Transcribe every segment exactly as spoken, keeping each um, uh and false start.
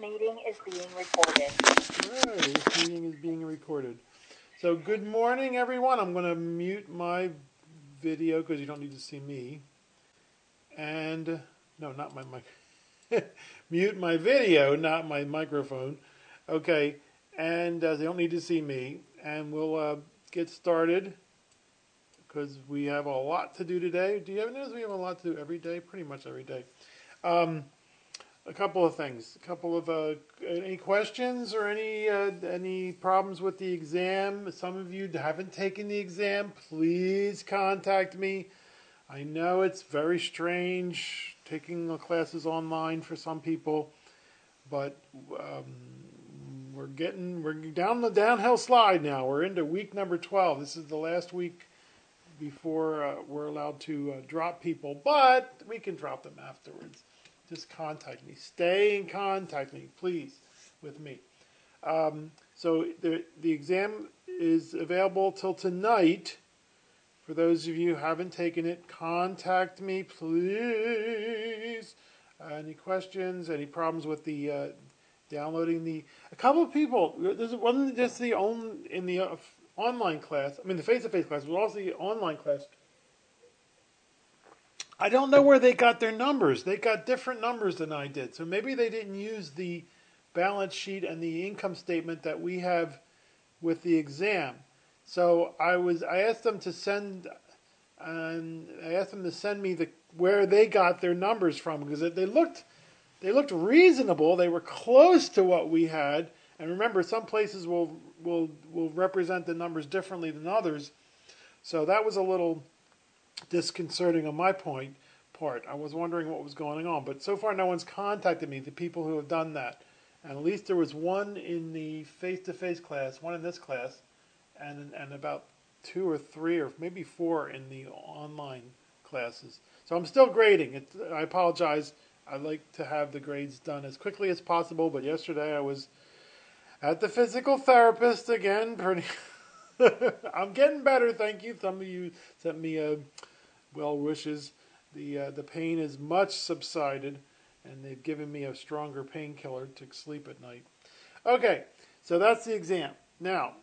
meeting is being recorded. All right, this meeting is being recorded. So good morning, everyone. I'm going to mute my video because you don't need to see me. And, no, not my mic. Mute my video, not my microphone. Okay, and uh, they don't need to see me. And we'll uh, get started because we have a lot to do today. Do you ever notice we have a lot to do every day? Pretty much every day. Um, A couple of things. A couple of uh, any questions or any uh, any problems with the exam? Some of you haven't taken the exam. Please contact me. I know it's very strange taking the classes online for some people, but um, we're getting we're down the downhill slide now. We're into week number twelve. This is the last week before uh, we're allowed to uh, drop people, but we can drop them afterwards. Just contact me. Stay in contact me, please, with me. Um, so the the exam is available till tonight. For those of you who haven't taken it, contact me, please. Uh, any questions? Any problems with the uh, downloading the? A couple of people. There's wasn't just the on in the uh, online class. I mean, the face-to-face class, but also the online class. I don't know where they got their numbers. They got different numbers than I did. So maybe they didn't use the balance sheet and the income statement that we have with the exam. So I was I asked them to send and I asked them to send me the where they got their numbers from because they looked they looked reasonable. They were close to what we had. And remember, some places will will will represent the numbers differently than others. So that was a little disconcerting on my point part. I was wondering what was going on, but so far no one's contacted me, the people who have done that. And at least there was one in the face-to-face class, one in this class, and and about two or three or maybe four in the online classes. So I'm still grading. It, I apologize. I like to have the grades done as quickly as possible, but yesterday I was at the physical therapist again. Pretty. I'm getting better, thank you. Some of you sent me a well wishes. The uh, the pain is much subsided, and they've given me a stronger painkiller to sleep at night. Okay, so that's the exam. Now,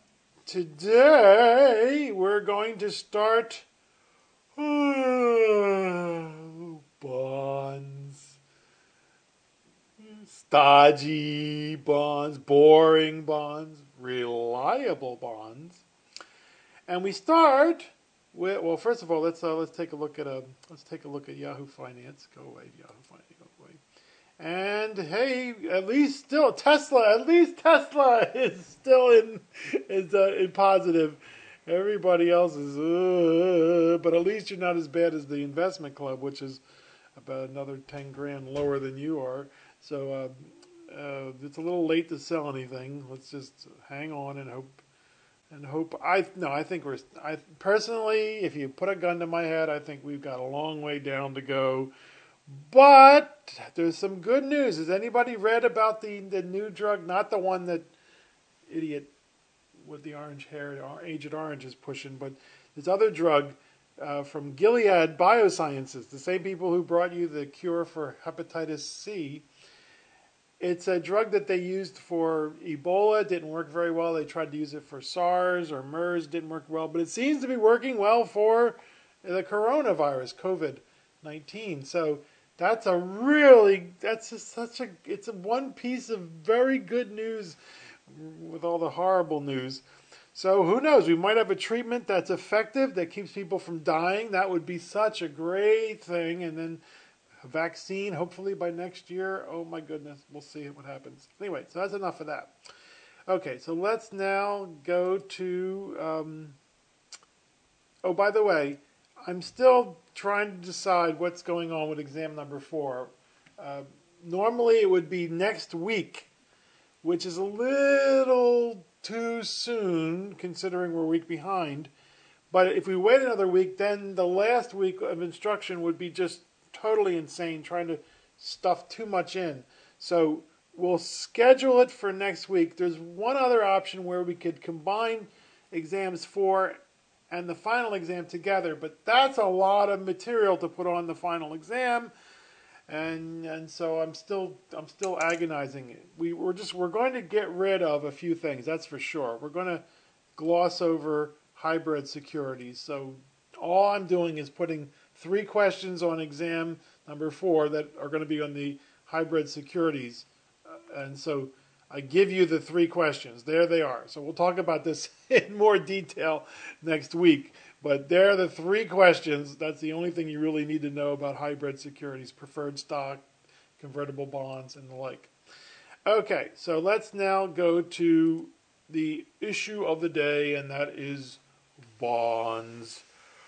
today we're going to start bonds, stodgy bonds, boring bonds, reliable bonds, and we start. Well, first of all, let's uh, let's take a look at a let's take a look at Yahoo Finance. Go away, Yahoo Finance. Go away. And hey, at least still Tesla. At least Tesla is still in is uh, in positive. Everybody else is, uh, but at least you're not as bad as the investment club, which is about another ten grand lower than you are. So uh, uh, it's a little late to sell anything. Let's just hang on and hope. And hope I no I think we're I personally, if you put a gun to my head, I think we've got a long way down to go. But there's some good news. Has anybody read about the the new drug? Not the one that idiot with the orange hair, Agent Orange is pushing, but this other drug uh, from Gilead Biosciences, the same people who brought you the cure for hepatitis C. It's a drug that they used for Ebola. It didn't work very well. They tried to use it for SARS or MERS. Didn't work well. But it seems to be working well for the coronavirus, COVID nineteen. So that's a really, that's just such a, it's a one piece of very good news with all the horrible news. So who knows? We might have a treatment that's effective, that keeps people from dying. That would be such a great thing. And then a vaccine, hopefully by next year. Oh my goodness, we'll see what happens. Anyway, so that's enough of that. Okay, so let's now go to, um, oh, by the way, I'm still trying to decide what's going on with exam number four. Uh, normally it would be next week, which is a little too soon considering we're a week behind. But if we wait another week, then the last week of instruction would be just totally insane, trying to stuff too much in. So we'll schedule it for next week. There's one other option where we could combine exams four and the final exam together, but that's a lot of material to put on the final exam. and and so I'm still I'm still agonizing. We we're just we're going to get rid of a few things. That's for sure. We're going to gloss over hybrid securities. So all I'm doing is putting three questions on exam number four that are going to be on the hybrid securities, uh, and so I give you the three questions. There they are. So we'll talk about this in more detail next week. But there are the three questions. That's the only thing you really need to know about hybrid securities, preferred stock, convertible bonds, and the like. Okay, so let's now go to the issue of the day, and that is bonds.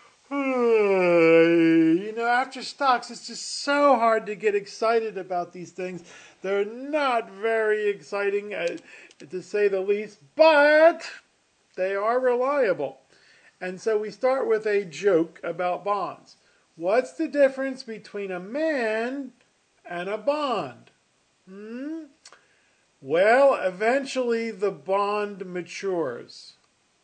You know, after stocks, it's just so hard to get excited about these things. They're not very exciting, uh, to say the least, but they are reliable. And so we start with a joke about bonds. What's the difference between a man and a bond? Hmm? Well, eventually the bond matures.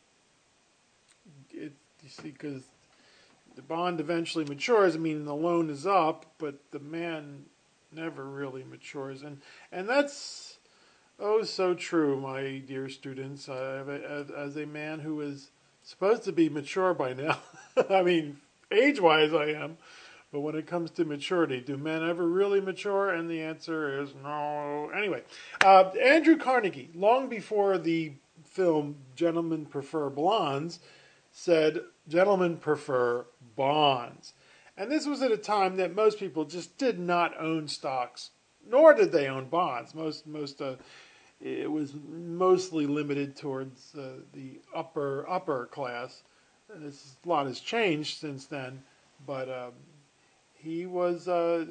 It, you see, because the bond eventually matures. I mean, the loan is up, but the man never really matures. And, and that's, oh, so true, my dear students. Uh, as a man who is supposed to be mature by now. I mean, age-wise I am. But when it comes to maturity, do men ever really mature? And the answer is no. Anyway, uh, Andrew Carnegie, long before the film Gentlemen Prefer Blondes, said, gentlemen prefer bonds. And this was at a time that most people just did not own stocks, nor did they own bonds. Most, most, uh, it was mostly limited towards uh, the upper upper class. And this, a lot has changed since then, but um, he was uh,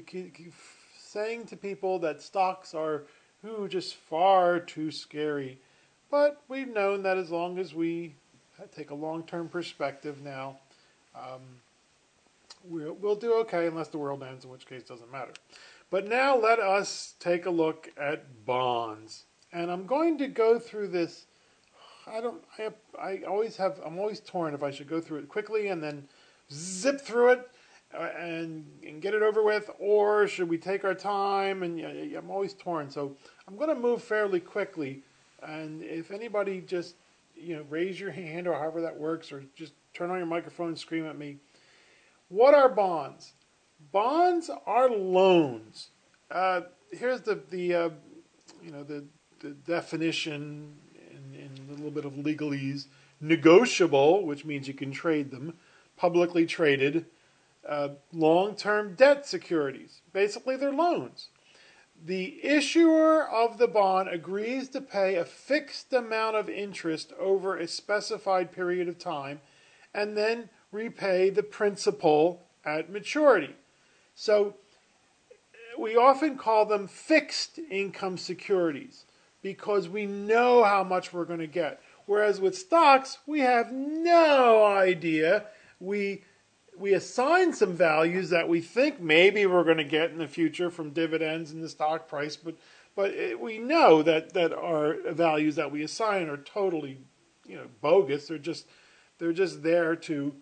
saying to people that stocks are ooh, just far too scary. But we've known that as long as we take a long-term perspective now, um, we'll, we'll do okay unless the world ends, in which case it doesn't matter. But now let us take a look at bonds. And I'm going to go through this. I don't, I, I always have, I'm always torn if I should go through it quickly and then zip through it uh, and, and get it over with, or should we take our time? And uh, I'm always torn. So I'm going to move fairly quickly. And if anybody just, you know, raise your hand or however that works, or just turn on your microphone and scream at me. What are bonds? Bonds are loans. Uh, here's the the uh, you know the, the definition in, in a little bit of legalese. Negotiable, which means you can trade them. Publicly traded, uh, long-term debt securities. Basically, they're loans. The issuer of the bond agrees to pay a fixed amount of interest over a specified period of time, and then repay the principal at maturity. So we often call them fixed income securities because we know how much we're going to get. Whereas with stocks, we have no idea. We we assign some values that we think maybe we're going to get in the future from dividends in the stock price, but but it, we know that, that our values that we assign are totally, you know, bogus. They're just they're just there to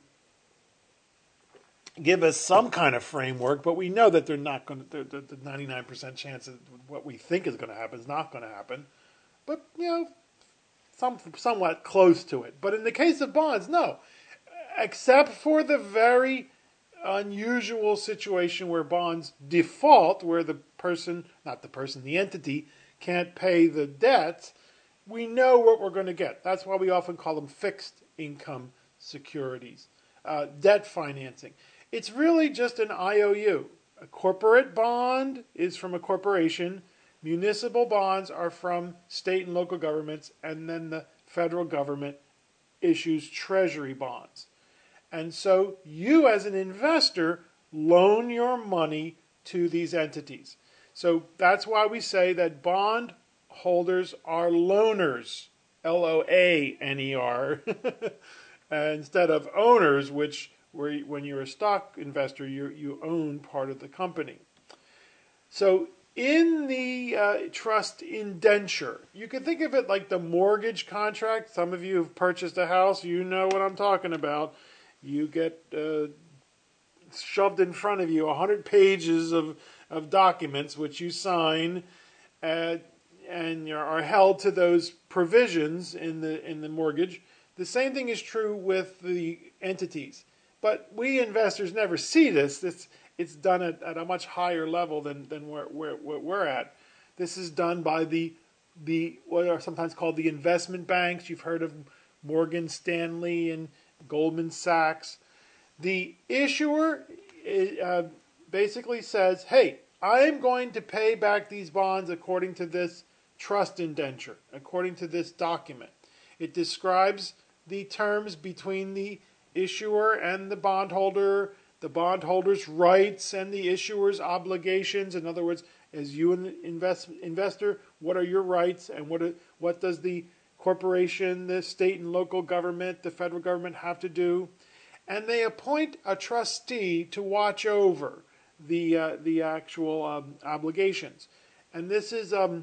give us some kind of framework, but we know that they're not going to. The ninety-nine percent chance that what we think is going to happen is not going to happen. But you know, some somewhat close to it. But in the case of bonds, no, except for the very unusual situation where bonds default, where the person, not the person, the entity can't pay the debts. We know what we're going to get. That's why we often call them fixed income securities, uh, debt financing. It's really just an I O U. A corporate bond is from a corporation. Municipal bonds are from state and local governments, and then the federal government issues treasury bonds. And so you as an investor loan your money to these entities. So that's why we say that bond holders are loaners, L O A N E R, instead of owners, which where when you're a stock investor, you you own part of the company. So in the uh, trust indenture, you can think of it like the mortgage contract. Some of you have purchased a house, you know what I'm talking about. You get uh, shoved in front of you a hundred pages of of documents which you sign, uh, and are held to those provisions in the in the mortgage. The same thing is true with the entities. But we investors never see this. It's, it's done at, at a much higher level than, than where, where, where we're at. This is done by the, the what are sometimes called the investment banks. You've heard of Morgan Stanley and Goldman Sachs. The issuer uh, basically says, hey, I'm going to pay back these bonds according to this trust indenture, according to this document. It describes the terms between the issuer and the bondholder, the bondholder's rights and the issuer's obligations. In other words, as you an invest, investor, what are your rights and what are, what does the corporation, the state and local government, the federal government have to do? And they appoint a trustee to watch over the uh, the actual um, obligations. And this is um,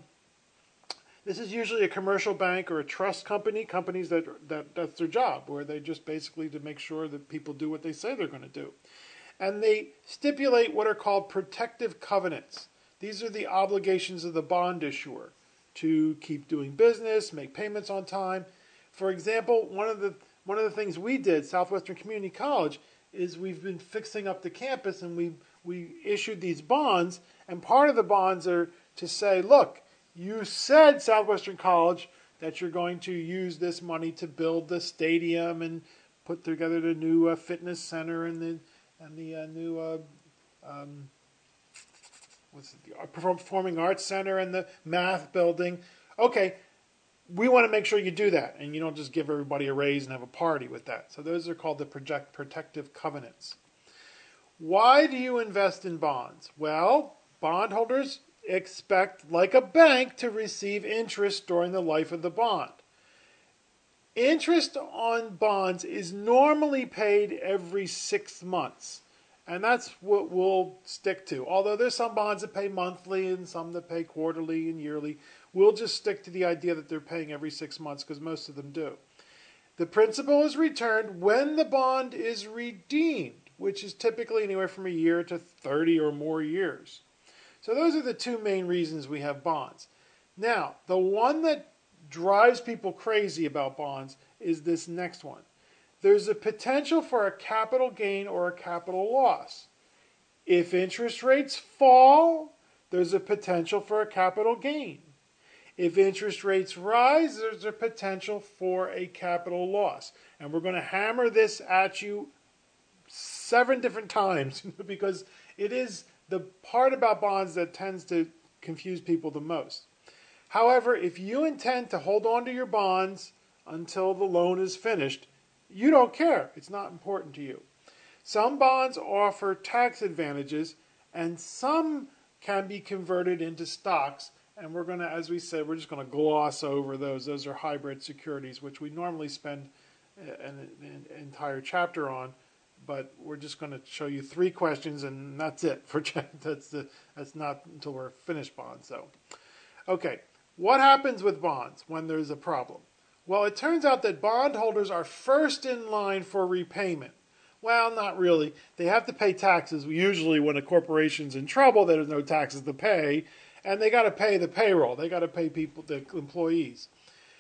This is usually a commercial bank or a trust company, companies that, that that's their job, where they just basically to make sure that people do what they say they're going to do. And they stipulate what are called protective covenants. These are the obligations of the bond issuer to keep doing business, make payments on time. For example, one of the one of the things we did, Southwestern Community College, is we've been fixing up the campus, and we we issued these bonds, and part of the bonds are to say, look, you said, Southwestern College, that you're going to use this money to build the stadium and put together the new uh, fitness center and the and the uh, new uh, um, what's it, the performing arts center and the math building. Okay, we want to make sure you do that, and you don't just give everybody a raise and have a party with that. So those are called the project protective covenants. Why do you invest in bonds? Well, bondholders expect, like a bank, to receive interest during the life of the bond. Interest on bonds is normally paid every six months, and that's what we'll stick to. Although there's some bonds that pay monthly and some that pay quarterly and yearly, we'll just stick to the idea that they're paying every six months because most of them do. The principal is returned when the bond is redeemed, which is typically anywhere from a year to thirty or more years. So those are the two main reasons we have bonds. Now, the one that drives people crazy about bonds is this next one. There's a potential for a capital gain or a capital loss. If interest rates fall, there's a potential for a capital gain. If interest rates rise, there's a potential for a capital loss. And we're going to hammer this at you seven different times because it is the part about bonds that tends to confuse people the most. However, if you intend to hold on to your bonds until the loan is finished, you don't care. It's not important to you. Some bonds offer tax advantages, and some can be converted into stocks. And we're going to, as we said, we're just going to gloss over those. Those are hybrid securities, which we normally spend an, an entire chapter on. But we're just going to show you three questions, and that's it. For that's the that's not until we're finished bonds. So, okay, what happens with bonds when there's a problem? Well, it turns out that bondholders are first in line for repayment. Well, not really. They have to pay taxes. Usually, when a corporation's in trouble, there's no taxes to pay, and they got to pay the payroll. They got to pay people, the employees.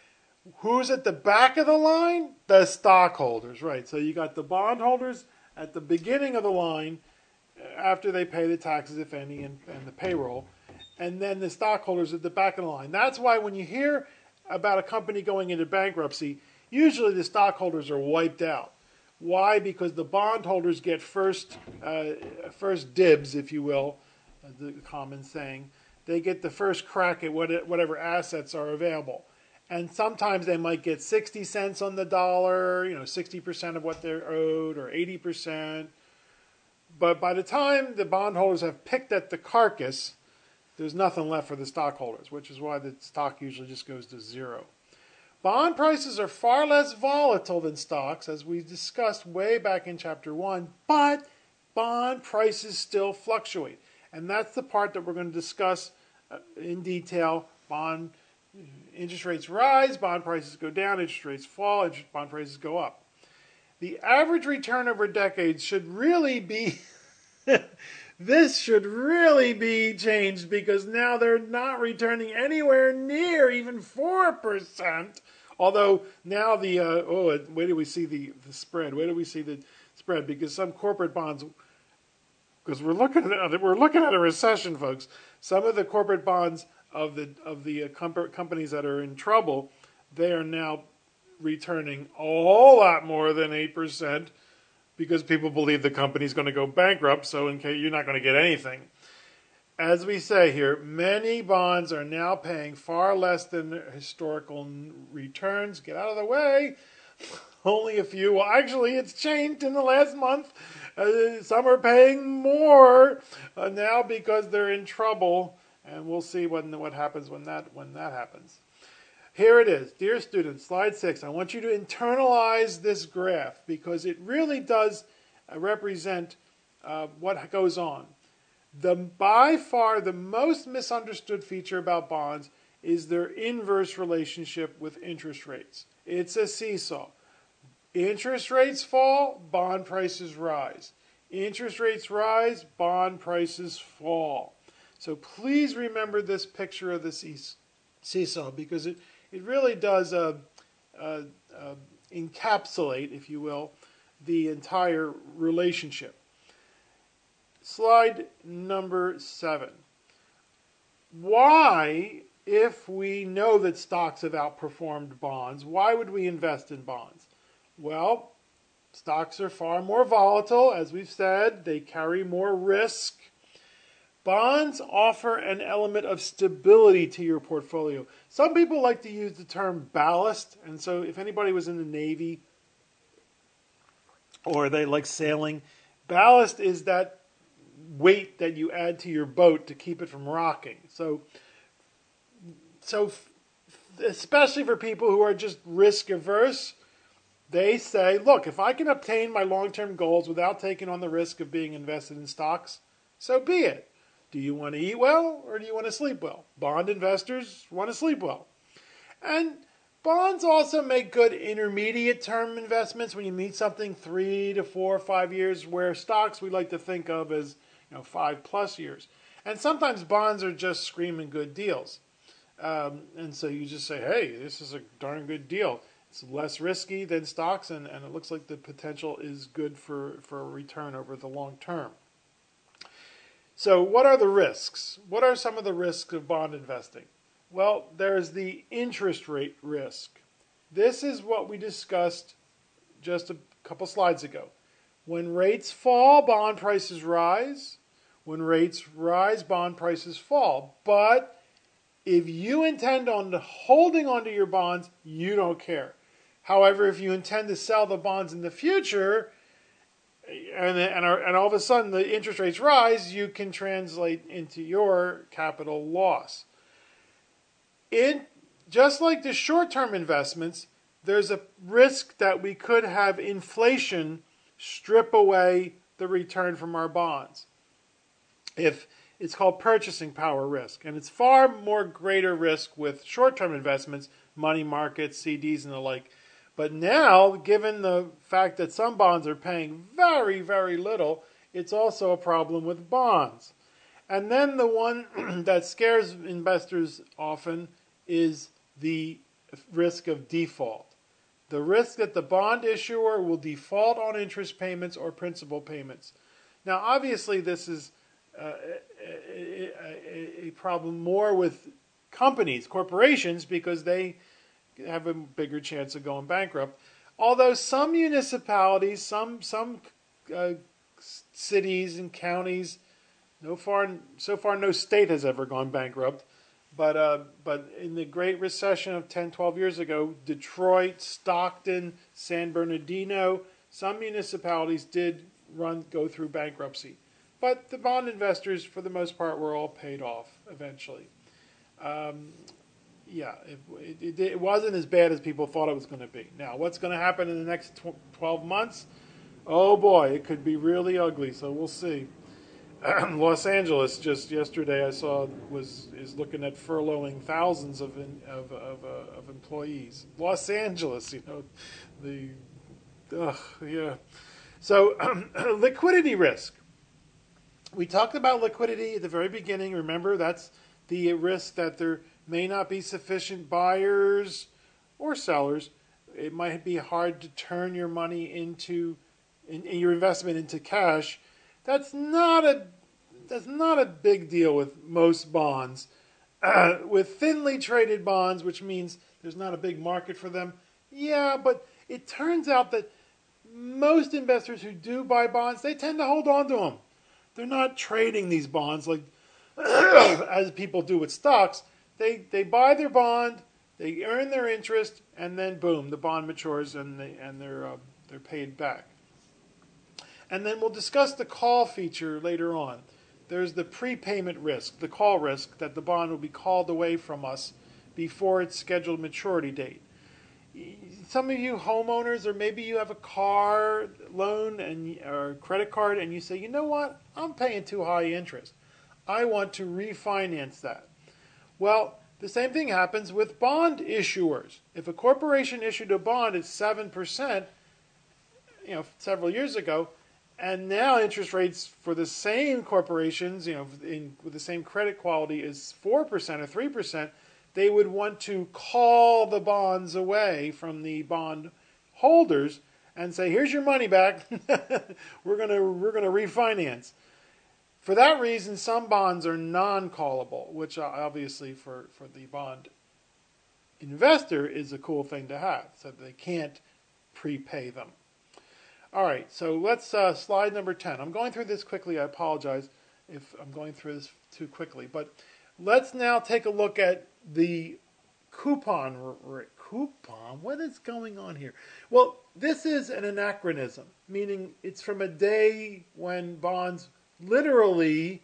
Who's at the back of the line? The stockholders, right? So you got the bondholders at the beginning of the line after they pay the taxes, if any, and, and the payroll, and then the stockholders at the back of the line. That's why when you hear about a company going into bankruptcy, usually the stockholders are wiped out. Why? Because the bondholders get first, uh, first dibs, if you will, the common saying. They get the first crack at what, whatever assets are available. And sometimes they might get sixty cents on the dollar, you know, sixty percent of what they're owed, or eighty percent. But by the time the bondholders have picked at the carcass, there's nothing left for the stockholders, which is why the stock usually just goes to zero. Bond prices are far less volatile than stocks, as we discussed way back in chapter one, but bond prices still fluctuate. And that's the part that we're going to discuss in detail. Bond Interest rates rise, bond prices go down, interest rates fall, interest, bond prices go up. The average return over decades should really be This should really be changed because now they're not returning anywhere near even four percent. Although now the, uh, oh, where do we see the, the spread? Where do we see the spread? Because some corporate bonds, because we're looking at we're looking at a recession, folks. Some of the corporate bonds of the of the uh, com- companies that are in trouble, they are now returning a whole lot more than eight percent because people believe the company's going to go bankrupt. So in case you're not going to get anything. As we say here, many bonds are now paying far less than historical returns. Get out of the way. Only a few. Well, actually, it's changed in the last month. Uh, some are paying more uh, now because they're in trouble, and we'll see when, what happens when that when that happens. Here it is, dear students, slide six. I want you to internalize this graph because it really does uh, represent uh, what goes on. The by far the most misunderstood feature about bonds is their inverse relationship with interest rates. It's a seesaw. Interest rates fall, bond prices rise. Interest rates rise, bond prices fall. So please remember this picture of the seesaw because it, it really does uh, uh, uh, encapsulate, if you will, the entire relationship. Slide number seven. Why, if we know that stocks have outperformed bonds, why would we invest in bonds? Well, stocks are far more volatile, as we've said. They carry more risk. Bonds offer an element of stability to your portfolio. Some people like to use the term ballast, and so if anybody was in the Navy or they like sailing, ballast is that weight that you add to your boat to keep it from rocking. So, so especially for people who are just risk averse, they say, look, if I can obtain my long-term goals without taking on the risk of being invested in stocks, so be it. Do you want to eat well or do you want to sleep well? Bond investors want to sleep well. And bonds also make good intermediate term investments when you meet something three to four or five years, where stocks we like to think of as you know five plus years. And sometimes bonds are just screaming good deals. Um, and so you just say, hey, this is a darn good deal. It's less risky than stocks, and, and it looks like the potential is good for, for a return over the long term. So what are the risks? What are some of the risks of bond investing? Well, there's the interest rate risk. This is what we discussed just a couple slides ago. When rates fall, bond prices rise. When rates rise, bond prices fall. But if you intend on holding onto your bonds, you don't care. However, if you intend to sell the bonds in the future, and and, are, and all of a sudden the interest rates rise, you can translate into your capital loss. In just like the short-term investments, there's a risk that we could have inflation strip away the return from our bonds. If it's called purchasing power risk, and it's far more greater risk with short-term investments, money markets, C Ds, and the like. But now, given the fact that some bonds are paying very, very little, it's also a problem with bonds. And then the one that scares investors often is the risk of default. The risk that the bond issuer will default on interest payments or principal payments. Now, obviously, this is uh, a, a, a problem more with companies, corporations, because they have a bigger chance of going bankrupt. Although some municipalities, some some uh, cities and counties, no far so far no state has ever gone bankrupt. But uh, but in the Great Recession of ten, twelve years ago, Detroit, Stockton, San Bernardino, some municipalities did run go through bankruptcy. But the bond investors, for the most part, were all paid off eventually. Um, Yeah, it, it, it wasn't as bad as people thought it was going to be. Now, what's going to happen in the next twelve months? Oh boy, it could be really ugly, so we'll see. Los Angeles, just yesterday I saw, was is looking at furloughing thousands of in, of of, uh, of employees. Los Angeles, you know, the, ugh, yeah. So, liquidity risk. We talked about liquidity at the very beginning. Remember, that's the risk that there may not be sufficient buyers or sellers. It might be hard to turn your money into in, in your investment into cash. That's not a that's not a big deal with most bonds. Uh, with thinly traded bonds, which means there's not a big market for them, yeah, but it turns out that most investors who do buy bonds, they tend to hold on to them. They're not trading these bonds like as people do with stocks. They they buy their bond, they earn their interest, and then boom, the bond matures and they and they're uh, they're paid back. And then we'll discuss the call feature later on. There's the prepayment risk, the call risk, that the bond will be called away from us before its scheduled maturity date. Some of you homeowners, or maybe you have a car loan and or a credit card, and you say, you know what, I'm paying too high interest. I want to refinance that. Well, the same thing happens with bond issuers. If a corporation issued a bond at seven percent, you know, several years ago, and now interest rates for the same corporations, you know, in, with the same credit quality is four percent or three percent, they would want to call the bonds away from the bond holders and say, here's your money back. we're going to we're going to refinance. For that reason, some bonds are non-callable, which obviously for, for the bond investor is a cool thing to have, so they can't prepay them. All right, so let's uh, slide number ten. I'm going through this quickly. I apologize if I'm going through this too quickly. But let's now take a look at the coupon rate. Coupon? What is going on here? Well, this is an anachronism, meaning it's from a day when bonds literally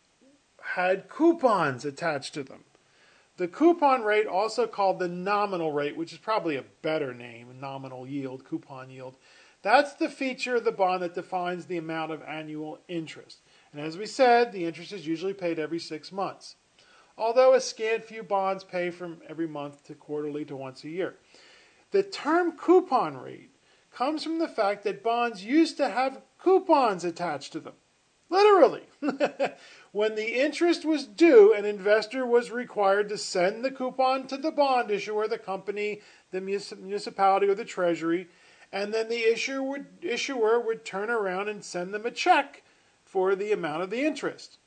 had coupons attached to them. The coupon rate, also called the nominal rate, which is probably a better name, nominal yield, coupon yield, that's the feature of the bond that defines the amount of annual interest. And as we said, the interest is usually paid every six months. Although a scant few bonds pay from every month to quarterly to once a year. The term coupon rate comes from the fact that bonds used to have coupons attached to them. Literally. When the interest was due, an investor was required to send the coupon to the bond issuer, the company, the municipality, or the treasury, and then the issuer would, issuer would turn around and send them a check for the amount of the interest.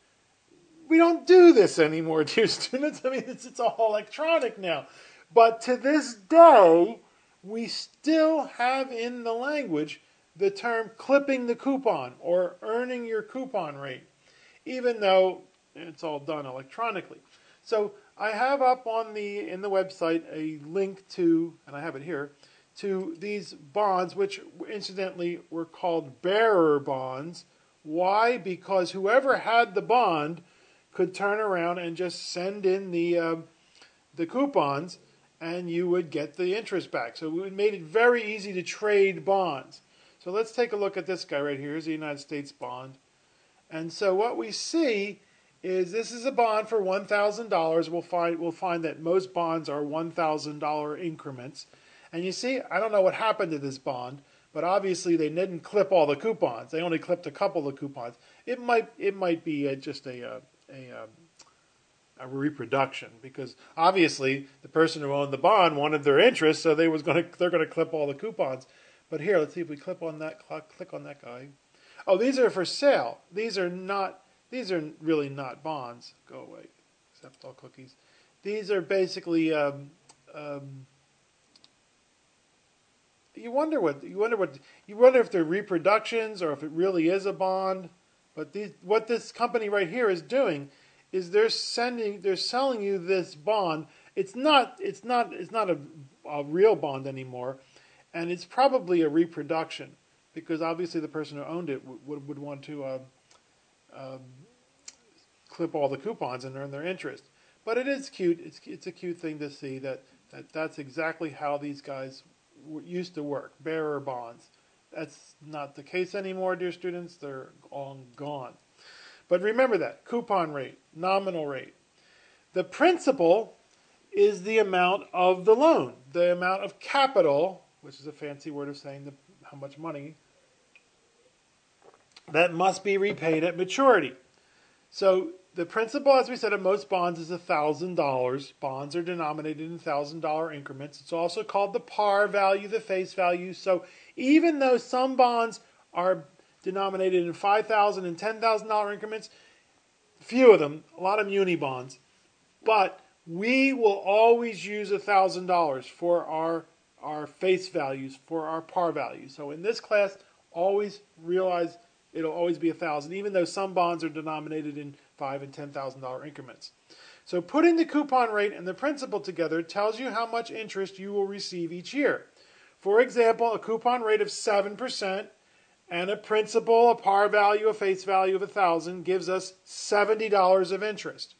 We don't do this anymore, dear students. I mean, it's, it's all electronic now. But to this day, we still have in the language the term clipping the coupon or earning your coupon rate, even though it's all done electronically. So I have up on the in the website a link to, and I have it here, to these bonds, which incidentally were called bearer bonds. Why? Because whoever had the bond could turn around and just send in the uh, the coupons, and you would get the interest back. So it made it very easy to trade bonds. So let's take a look at this guy right here. Here's the United States bond. And so what we see is this is a bond for one thousand dollars. We'll find, we'll find that most bonds are one thousand dollars increments. And you see, I don't know what happened to this bond, but obviously they didn't clip all the coupons. They only clipped a couple of coupons. It might it might be a, just a, a, a, a reproduction, because obviously the person who owned the bond wanted their interest, so they was going to they're going to clip all the coupons. But here, let's see if we click on that click on that guy. Oh, these are for sale. These are not. These are really not bonds. Go away. Accept all cookies. These are basically. Um, um, you wonder what you wonder what you wonder if they're reproductions or if it really is a bond. But these, what this company right here is doing is they're sending, they're selling you this bond. It's not. It's not. It's not a, a real bond anymore. And it's probably a reproduction, because obviously the person who owned it would, would want to uh, um, clip all the coupons and earn their interest. But it is cute. It's it's a cute thing to see that, that that's exactly how these guys w- used to work, bearer bonds. That's not the case anymore, dear students. They're all gone. But remember that, coupon rate, nominal rate. The principal is the amount of the loan, the amount of capital, which is a fancy word of saying the, how much money that must be repaid at maturity. So the principal, as we said, of most bonds is one thousand dollars. Bonds are denominated in one thousand dollars increments. It's also called the par value, the face value. So even though some bonds are denominated in five thousand dollars and ten thousand dollars increments, few of them, a lot of muni bonds, but we will always use one thousand dollars for our, our face values, for our par values. So in this class, always realize it'll always be one thousand dollars, even though some bonds are denominated in five thousand dollars and ten thousand dollars increments. So putting the coupon rate and the principal together tells you how much interest you will receive each year. For example, a coupon rate of seven percent and a principal, a par value, a face value of one thousand dollars gives us seventy dollars of interest.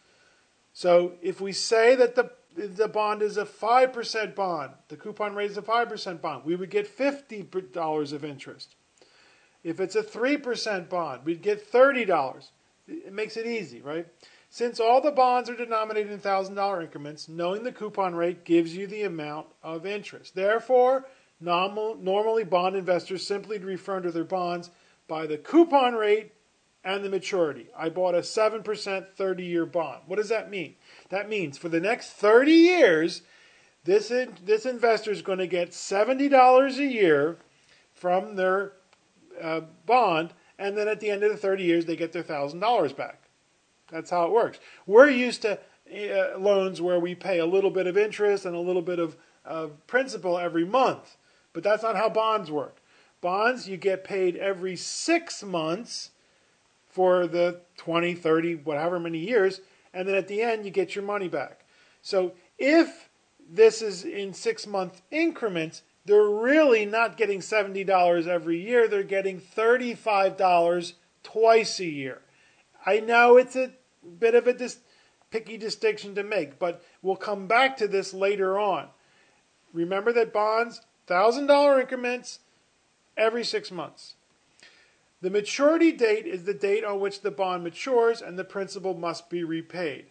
So if we say that the, the bond is a five percent bond, the coupon rate is a five percent bond, we would get fifty dollars of interest. If it's a three percent bond, we'd get thirty dollars. It makes it easy, right? Since all the bonds are denominated in one thousand dollars increments, knowing the coupon rate gives you the amount of interest. Therefore, normal, normally bond investors simply refer to their bonds by the coupon rate and the maturity. I bought a seven percent thirty-year bond. What does that mean? That means for the next thirty years, this, in, this investor is going to get seventy dollars a year from their uh, bond, and then at the end of the thirty years, they get their one thousand dollars back. That's how it works. We're used to uh, loans where we pay a little bit of interest and a little bit of, of principal every month. But that's not how bonds work. Bonds, you get paid every six months for the twenty, thirty, whatever many years, and then at the end, you get your money back. So if this is in six-month increments, they're really not getting seventy dollars every year. They're getting thirty-five dollars twice a year. I know it's a bit of a dis- picky distinction to make, but we'll come back to this later on. Remember that bonds, one thousand dollars increments every six months. The maturity date is the date on which the bond matures, and the principal must be repaid.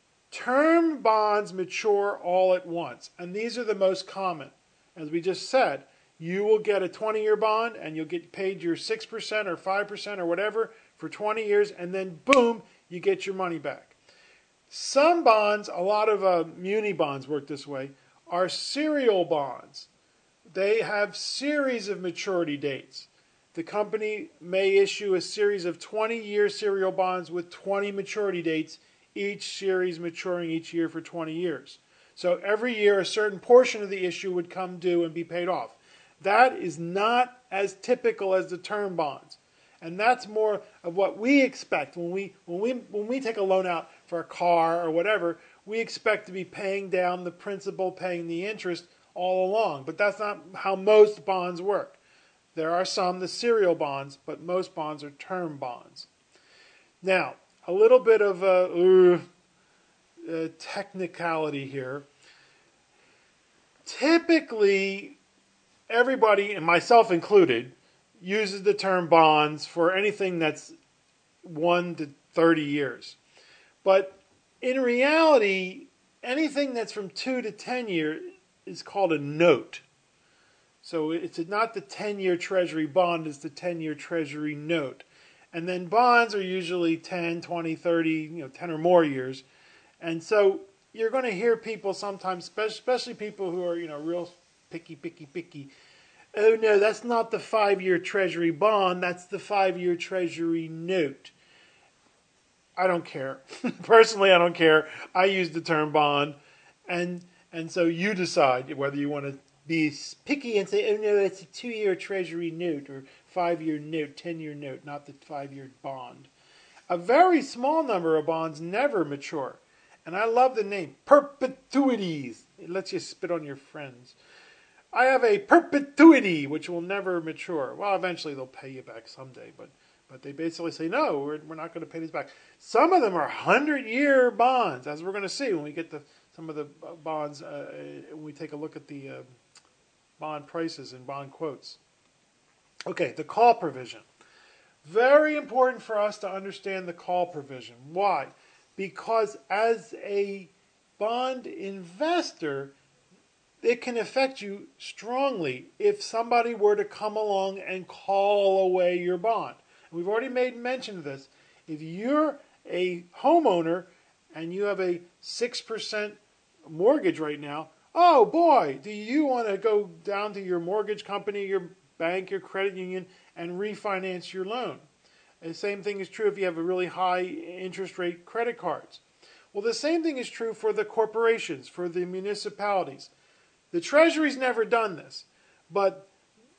Term bonds mature all at once, and these are the most common. As we just said, you will get a twenty-year bond, and you'll get paid your six percent or five percent or whatever for twenty years, and then boom, you get your money back. Some bonds, a lot of uh, muni bonds work this way, are serial bonds. They have series of maturity dates. The company may issue a series of twenty-year serial bonds with twenty maturity dates, each series maturing each year for twenty years. So every year a certain portion of the issue would come due and be paid off. That is not as typical as the term bonds. And that's more of what we expect when we when we when we take a loan out for a car or whatever, we expect to be paying down the principal, paying the interest all along. But that's not how most bonds work. There are some, the serial bonds, but most bonds are term bonds. Now, a little bit of a uh, uh, technicality here. Typically, everybody, and myself included, uses the term bonds for anything that's one to thirty years. But in reality, anything that's from two to ten years is called a note. So it's not the ten-year Treasury bond, it's the ten-year Treasury note. And then bonds are usually ten, twenty, thirty, you know, ten or more years. And so you're going to hear people sometimes, especially people who are, you know, real picky, picky, picky. Oh, no, that's not the five-year Treasury bond, that's the five-year Treasury note. I don't care. Personally, I don't care. I use the term bond. And, and so you decide whether you want to be picky and say, oh no, it's a two-year Treasury note or five-year note, ten-year note, not the five-year bond. A very small number of bonds never mature. And I love the name, perpetuities. It lets you spit on your friends. I have a perpetuity, which will never mature. Well, eventually they'll pay you back someday, but but they basically say, no, we're, we're not going to pay these back. Some of them are hundred-year bonds, as we're going to see when we get to some of the bonds, uh, when we take a look at the uh, bond prices and bond quotes. Okay, the call provision. Very important for us to understand the call provision. Why? Because as a bond investor, it can affect you strongly if somebody were to come along and call away your bond. And we've already made mention of this. If you're a homeowner and you have a six percent mortgage right now, oh boy, do you want to go down to your mortgage company, your bank, your credit union, and refinance your loan. The same thing is true if you have a really high interest rate credit cards. Well, the same thing is true for the corporations, for the municipalities. The Treasury's never done this, but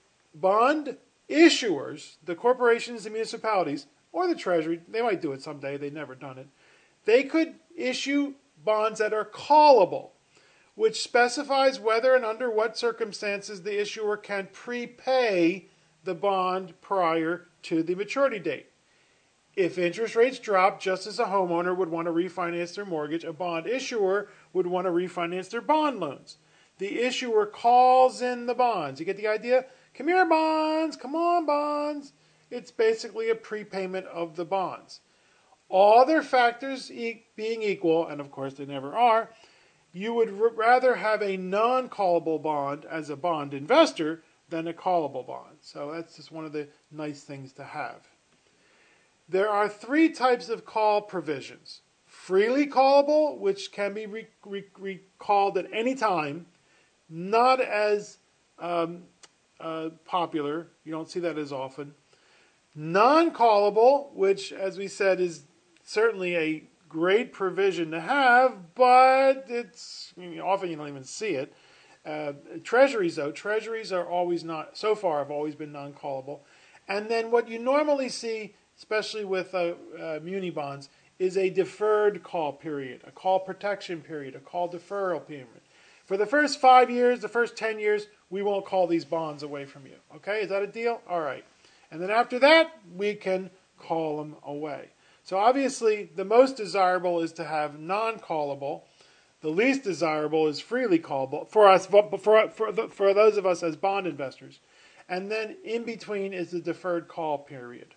bond issuers, the corporations, the municipalities, or the Treasury, they might do it someday, they've never done it, they could issue bonds that are callable, which specifies whether and under what circumstances the issuer can prepay the bond prior to the maturity date. If interest rates drop, just as a homeowner would want to refinance their mortgage, a bond issuer would want to refinance their bond loans. The issuer calls in the bonds. You get the idea? Come here, bonds. Come on, bonds. It's basically a prepayment of the bonds. All other factors e- being equal, and of course they never are, you would r- rather have a non-callable bond as a bond investor than a callable bond. So that's just one of the nice things to have. There are three types of call provisions. Freely callable, which can be re- re- recalled at any time, not as um, uh, popular. You don't see that as often. Non-callable, which, as we said, is certainly a great provision to have, but it's I mean, often you don't even see it. Uh, treasuries, though, treasuries are always not, so far have always been non-callable. And then what you normally see, especially with uh, uh, muni bonds, is a deferred call period, a call protection period, a call deferral period. For the first five years, the first ten years, we won't call these bonds away from you. Okay, is that a deal? All right. And then after that, we can call them away. So obviously, the most desirable is to have non-callable. The least desirable is freely callable for us, for, for, the, for those of us as bond investors. And then in between is the deferred call period.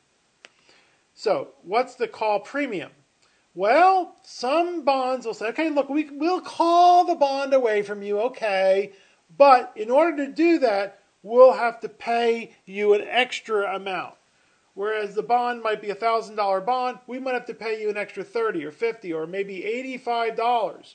So what's the call premium? Well, some bonds will say, okay, look, we, we'll call the bond away from you, okay. But in order to do that, we'll have to pay you an extra amount. Whereas the bond might be a one thousand dollars bond, we might have to pay you an extra thirty or fifty or maybe eighty-five dollars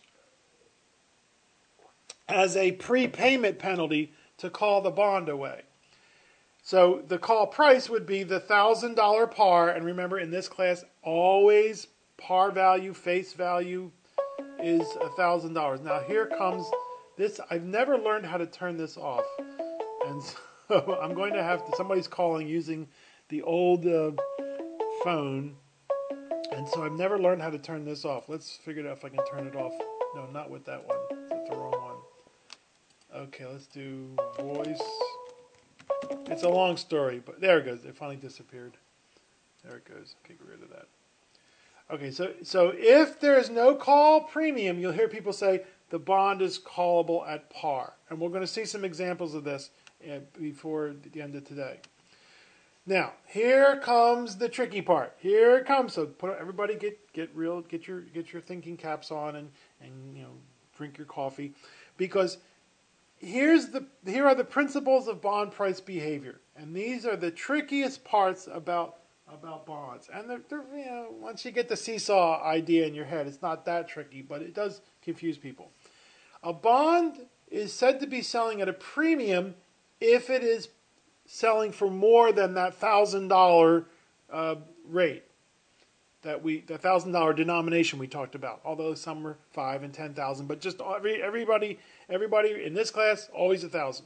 as a prepayment penalty to call the bond away. So the call price would be the one thousand dollars par, and remember in this class, always par value, face value is one thousand dollars. Now here comes this, I've never learned how to turn this off. And so I'm going to have to, somebody's calling using the old uh, phone, and so I've never learned how to turn this off. Let's figure out if I can turn it off. No, not with that one. That's the wrong one. Okay, let's do voice. It's a long story, but there it goes. It finally disappeared. There it goes. Okay, get rid of that. Okay, so so if there's no call premium, you'll hear people say the bond is callable at par. And we're going to see some examples of this uh, before the end of today. Now, here comes the tricky part. Here it comes. So put, everybody get, get real, get your get your thinking caps on and, and you know drink your coffee. Because here's the here are the principles of bond price behavior. And these are the trickiest parts about about bonds. And they're, they're, you know, once you get the seesaw idea in your head, it's not that tricky, but it does confuse people. A bond is said to be selling at a premium if it is selling for more than that one thousand dollars uh, rate, that we the one thousand dollars denomination we talked about. Although some were five and ten thousand, but just every, everybody everybody in this class always a thousand.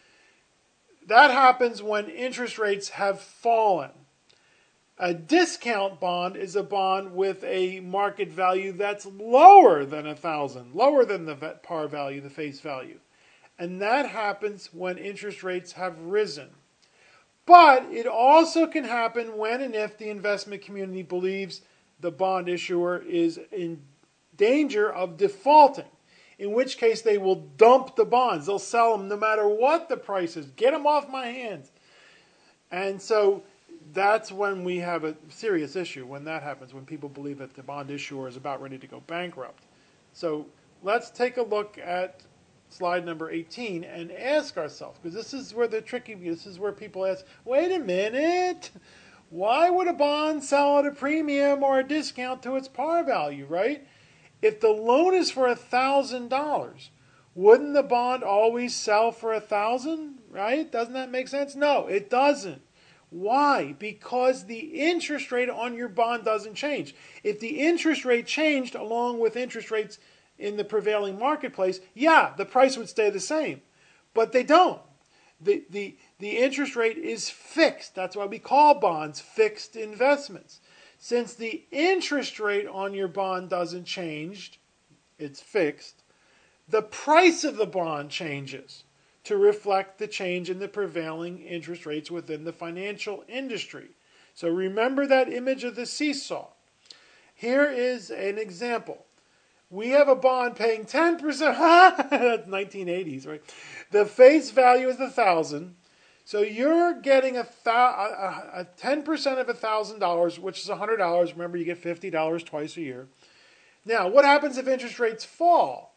That happens when interest rates have fallen. A discount bond is a bond with a market value that's lower than a thousand, lower than the par value, the face value. And that happens when interest rates have risen. But it also can happen when and if the investment community believes the bond issuer is in danger of defaulting, in which case they will dump the bonds. They'll sell them no matter what the price is. Get them off my hands. And so that's when we have a serious issue, when that happens, when people believe that the bond issuer is about ready to go bankrupt. So let's take a look at slide number eighteen and ask ourselves, because this is where the tricky, this is where people ask, wait a minute, why would a bond sell at a premium or a discount to its par value, right? If the loan is for one thousand dollars, wouldn't the bond always sell for one thousand dollars, right? Doesn't that make sense? No, it doesn't. Why? Because the interest rate on your bond doesn't change. If the interest rate changed along with interest rates in the prevailing marketplace, yeah, the price would stay the same. But they don't. The, the, the interest rate is fixed. That's why we call bonds fixed investments. Since the interest rate on your bond doesn't change, it's fixed, the price of the bond changes to reflect the change in the prevailing interest rates within the financial industry. So remember that image of the seesaw. Here is an example. We have a bond paying ten percent. That's nineteen eighties, right? The face value is one thousand dollars. So you're getting a, a, a ten percent of one thousand dollars, which is one hundred dollars. Remember, you get fifty dollars twice a year. Now, what happens if interest rates fall?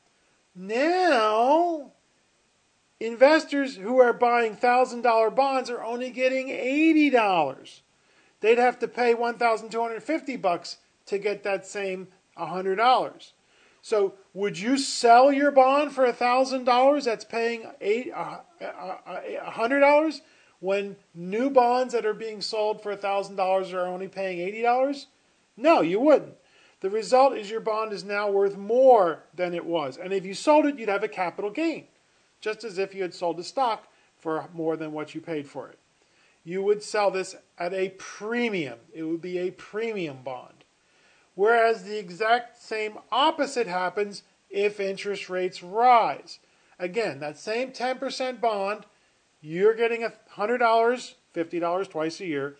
Now, investors who are buying one thousand dollars bonds are only getting eighty dollars. They'd have to pay one thousand two hundred fifty bucks to get that same one hundred dollars. So would you sell your bond for one thousand dollars that's paying eight, uh, uh, one hundred dollars when new bonds that are being sold for one thousand dollars are only paying eighty dollars? No, you wouldn't. The result is your bond is now worth more than it was. And if you sold it, you'd have a capital gain, just as if you had sold the stock for more than what you paid for it. You would sell this at a premium. It would be a premium bond. Whereas the exact same opposite happens if interest rates rise. Again, that same ten percent bond, you're getting one hundred dollars, fifty dollars twice a year.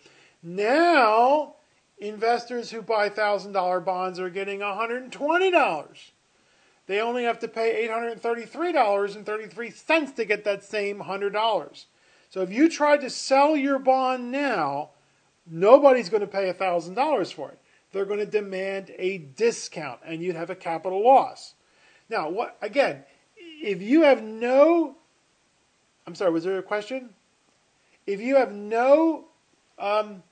Now, investors who buy one thousand dollars bonds are getting one hundred twenty dollars. They only have to pay eight hundred thirty-three dollars and thirty-three cents to get that same one hundred dollars. So if you tried to sell your bond now, nobody's going to pay one thousand dollars for it. They're going to demand a discount, and you'd have a capital loss. Now, what again, if you have no, I'm sorry, was there a question? If you have no um,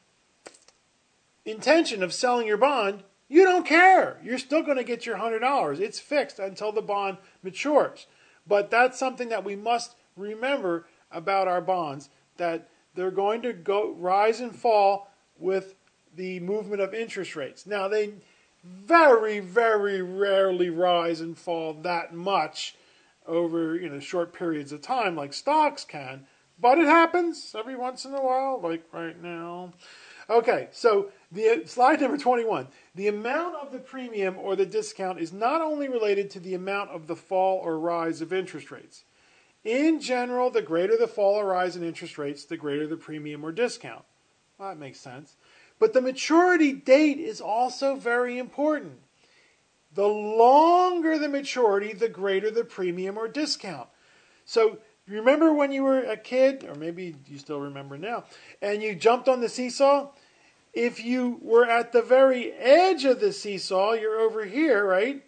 intention of selling your bond, you don't care. You're still going to get your one hundred dollars. It's fixed until the bond matures. But that's something that we must remember about our bonds, that they're going to go rise and fall with the movement of interest rates. Now, they very, very rarely rise and fall that much over, you know, short periods of time like stocks can, but it happens every once in a while, like right now. Okay, so the slide number twenty-one. The amount of the premium or the discount is not only related to the amount of the fall or rise of interest rates. In general, the greater the fall or rise in interest rates, the greater the premium or discount. Well, that makes sense. But the maturity date is also very important. The longer the maturity, the greater the premium or discount. So remember when you were a kid, or maybe you still remember now, and you jumped on the seesaw? If you were at the very edge of the seesaw, you're over here, right?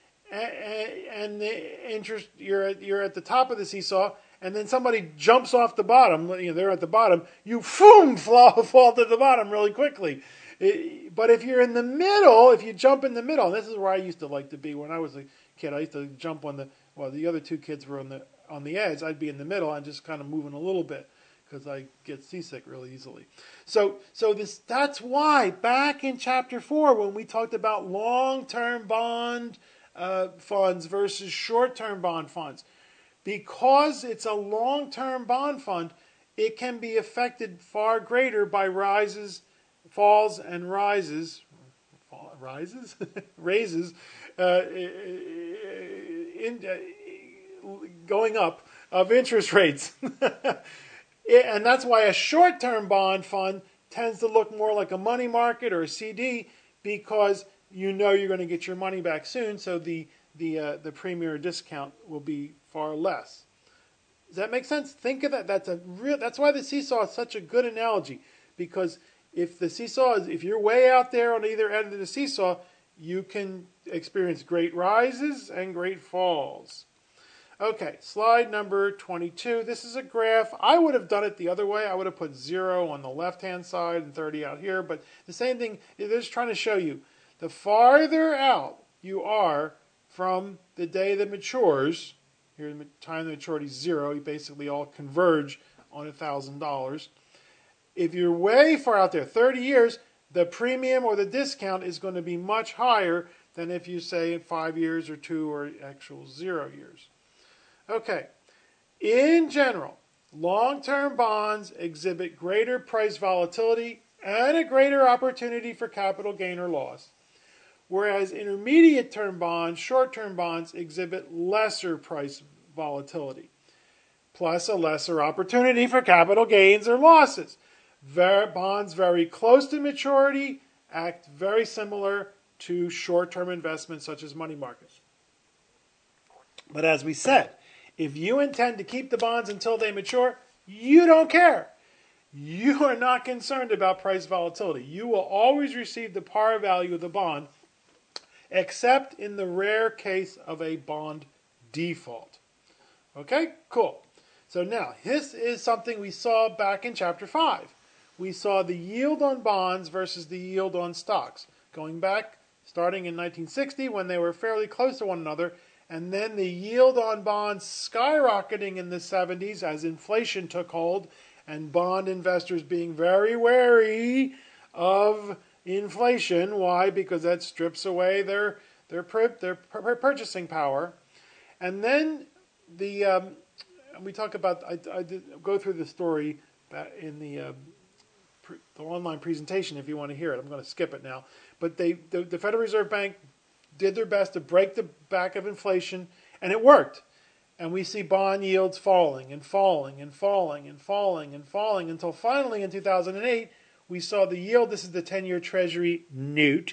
And the interest, you're at, you're at the top of the seesaw, and then somebody jumps off the bottom, you know, they're at the bottom, you boom, fall, fall to the bottom really quickly. It, but if you're in the middle, if you jump in the middle, and this is where I used to like to be when I was a kid, I used to jump on the, well, the other two kids were on the on the edge, I'd be in the middle and just kind of moving a little bit because I get seasick really easily. So, so this that's why back in chapter four, when we talked about long-term bond uh, funds versus short-term bond funds, because it's a long-term bond fund, it can be affected far greater by rises, falls, and rises, rises, raises, uh, in, uh, going up of interest rates. And that's why a short-term bond fund tends to look more like a money market or a C D, because you know you're going to get your money back soon, so the the uh, the premium or discount will be far less. Does that make sense? Think of that. That's a real. That's why the seesaw is such a good analogy, because if the seesaw is, if you're way out there on either end of the seesaw, you can experience great rises and great falls. Okay, slide number twenty-two. This is a graph. I would have done it the other way. I would have put zero on the left-hand side and thirty out here. But the same thing, they're just trying to show you. The farther out you are from the day that matures, here the time of maturity is zero, you basically all converge on one thousand dollars. If you're way far out there, thirty years, the premium or the discount is going to be much higher than if you say five years or two or actual zero years. Okay, in general, long-term bonds exhibit greater price volatility and a greater opportunity for capital gain or loss, whereas intermediate-term bonds, short-term bonds, exhibit lesser price volatility, plus a lesser opportunity for capital gains or losses. Ver- bonds very close to maturity act very similar to short-term investments such as money markets. But as we said, if you intend to keep the bonds until they mature, you don't care. You are not concerned about price volatility. You will always receive the par value of the bond, except in the rare case of a bond default. Okay, cool. So now, this is something we saw back in chapter five. We saw the yield on bonds versus the yield on stocks, going back, starting in nineteen sixty when they were fairly close to one another, and then the yield on bonds skyrocketing in the seventies as inflation took hold, and bond investors being very wary of inflation. Why? Because that strips away their their, their purchasing power. And then the um, we talk about, I, I did go through the story in the, uh, pre, the online presentation if you want to hear it. I'm going to skip it now. But they the, the Federal Reserve Bank did their best to break the back of inflation, and it worked. And we see bond yields falling and falling and falling and falling and falling until finally in two thousand eight, we saw the yield, this is the ten-year Treasury note,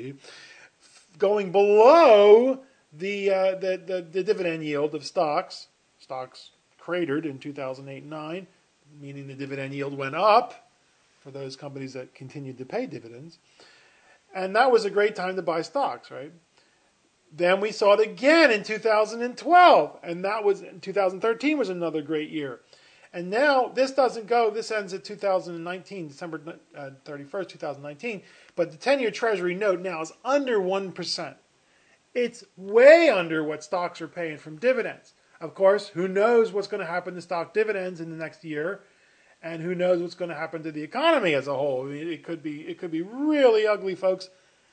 going below the, uh, the, the, the dividend yield of stocks. Stocks cratered in two thousand eight and nine, meaning the dividend yield went up for those companies that continued to pay dividends. And that was a great time to buy stocks, right? Then we saw it again in two thousand twelve, and that was two thousand thirteen was another great year. And now this doesn't go. This ends at two thousand nineteen, December thirty-first, two thousand nineteen. But the ten-year Treasury note now is under one percent. It's way under what stocks are paying from dividends. Of course, who knows what's going to happen to stock dividends in the next year, and who knows what's going to happen to the economy as a whole. I mean, it could be it could be really ugly, folks.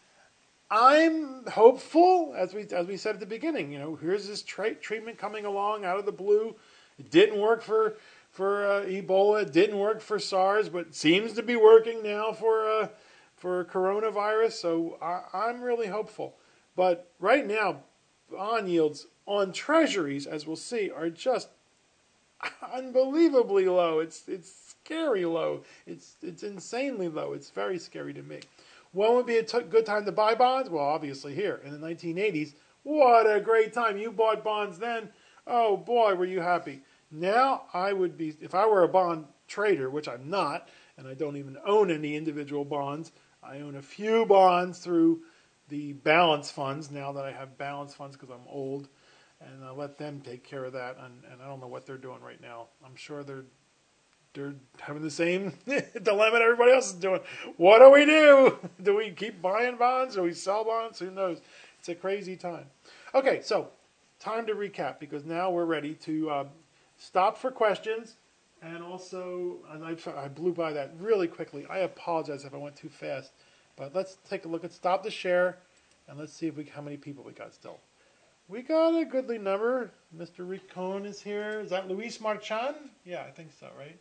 I'm hopeful, as we as we said at the beginning. You know, here's this tra- treatment coming along out of the blue. It didn't work for for uh, Ebola. It didn't work for SARS, but seems to be working now for uh, for coronavirus. So I, I'm really hopeful. But right now, bond yields on treasuries, as we'll see, are just unbelievably low. It's it's scary low. It's it's insanely low. It's very scary to me. When would be a t- good time to buy bonds? Well, obviously here in the nineteen eighties. What a great time. You bought bonds then. Oh boy, were you happy. Now I would be, if I were a bond trader, which I'm not, and I don't even own any individual bonds. I own a few bonds through the balance funds now that I have balance funds because I'm old, and I let them take care of that. And, and I don't know what they're doing right now. I'm sure they're they're having the same dilemma that everybody else is doing. What do we do? Do we keep buying bonds? Do we sell bonds? Who knows? It's a crazy time. Okay, so time to recap because now we're ready to uh, stop for questions. And also, and I, I blew by that really quickly. I apologize if I went too fast. But let's take a look at stop the share, and let's see if we how many people we got still. We got a goodly number. Mister Rincon is here. Is that Luis Marchand? Yeah, I think so, right?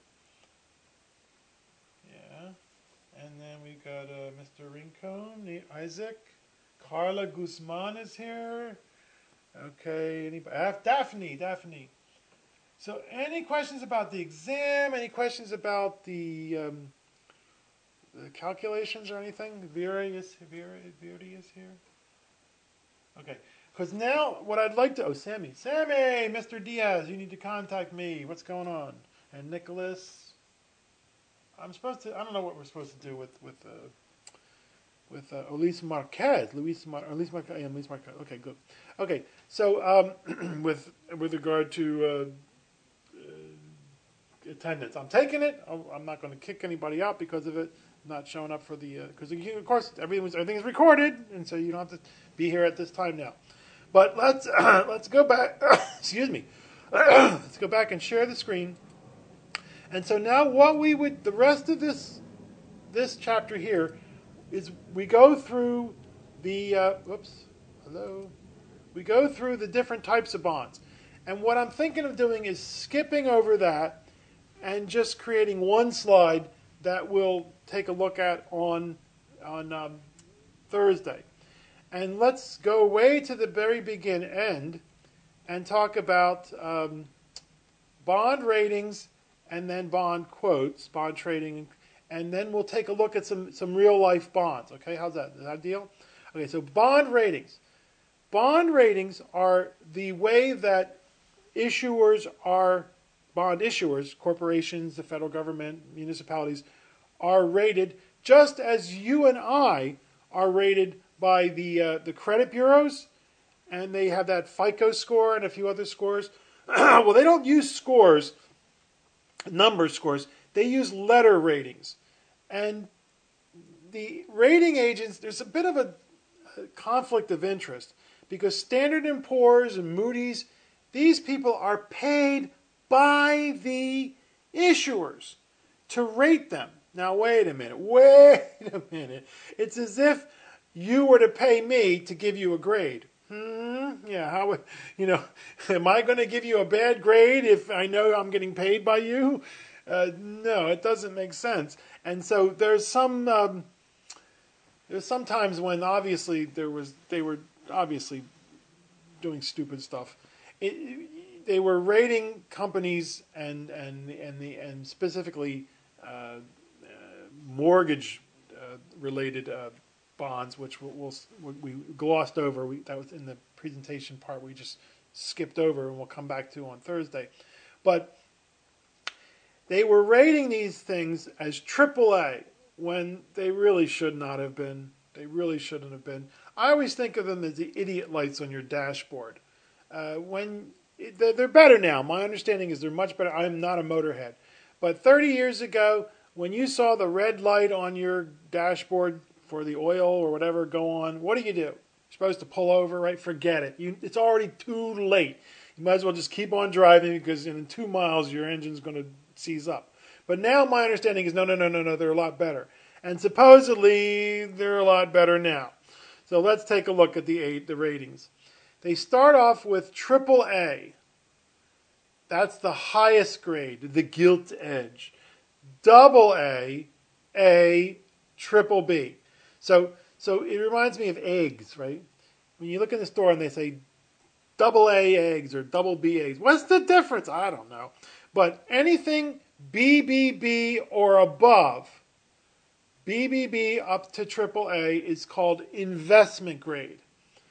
Yeah. And then we got uh, Mister Rincon, Isaac. Carla Guzman is here. Okay. Anybody? Daphne, Daphne. So any questions about the exam? Any questions about the... Um, The calculations or anything? Vera is Vera, Vera is here. Okay, because now what I'd like to oh Sammy, Sammy, Mister Diaz, you need to contact me. What's going on? And Nicholas, I'm supposed to. I don't know what we're supposed to do with with uh, with uh, Elise Marquez. Luis Mar- Elise Marquez. Yeah, Elise Marquez. Okay, good. Okay, so um, with with regard to uh, uh, attendance, I'm taking it. I'm I'm not going to kick anybody out because of it not showing up for the because uh, of course everything was everything is recorded, and so you don't have to be here at this time now. But let's uh, let's go back. Excuse me. Let's go back and share the screen. And so now what we would the rest of this this chapter here is we go through the uh, whoops hello we go through the different types of bonds. And what I'm thinking of doing is skipping over that and just creating one slide that we'll take a look at on on um, Thursday. And let's go way to the very begin end and talk about um, bond ratings and then bond quotes, bond trading, and then we'll take a look at some, some real life bonds. Okay, how's that? Is that a deal? Okay, so bond ratings. Bond ratings are the way that issuers are, bond issuers, corporations, the federal government, municipalities, are rated just as you and I are rated by the uh, the credit bureaus, and they have that FICO score and a few other scores. Well, they don't use scores, number scores. They use letter ratings. And the rating agents, there's a bit of a, a conflict of interest because Standard and Poor's and Moody's, these people are paid by the issuers to rate them. Now, wait a minute. Wait a minute. It's as if you were to pay me to give you a grade. Hmm, yeah, how would, you know, am I going to give you a bad grade if I know I'm getting paid by you? Uh, no, it doesn't make sense. And so there's some, um, there's some times when obviously there was, they were obviously doing stupid stuff. It, they were rating companies and, and, and, the, and specifically uh, uh, mortgage uh, related uh, bonds, which we'll, we'll, we glossed over. We, that was in the presentation part we just skipped over and we'll come back to on Thursday. But they were rating these things as triple A when they really should not have been. They really shouldn't have been. I always think of them as the idiot lights on your dashboard. Uh, when they're, they're better now. My understanding is they're much better. I'm not a motorhead. But thirty years ago, when you saw the red light on your dashboard for the oil or whatever go on, what do you do? You're supposed to pull over, right? Forget it. You, it's already too late. You might as well just keep on driving because in two miles your engine's going to seize up. But now my understanding is no, no, no, no, no, they're a lot better. And supposedly they're a lot better now. So let's take a look at the eight, the ratings. They start off with triple A. That's the highest grade, the gilt edge. Double A, A, triple B. So, so it reminds me of eggs, right? When you look in the store and they say double A eggs or double B eggs, what's the difference? I don't know. But anything B B B or above, B B B up to triple A is called investment grade.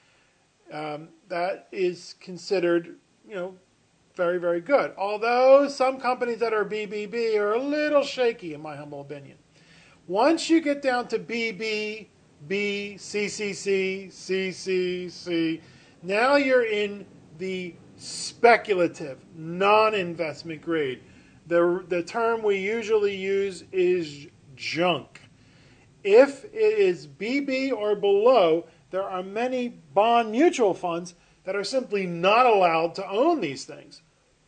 Um, that is considered, you know, very, very good. Although some companies that are B B B are a little shaky, in my humble opinion. Once you get down to B B, B, C C C, C C C, now you're in the speculative, non-investment grade. The, the term we usually use is junk. If it is B B or below, there are many bond mutual funds that are simply not allowed to own these things.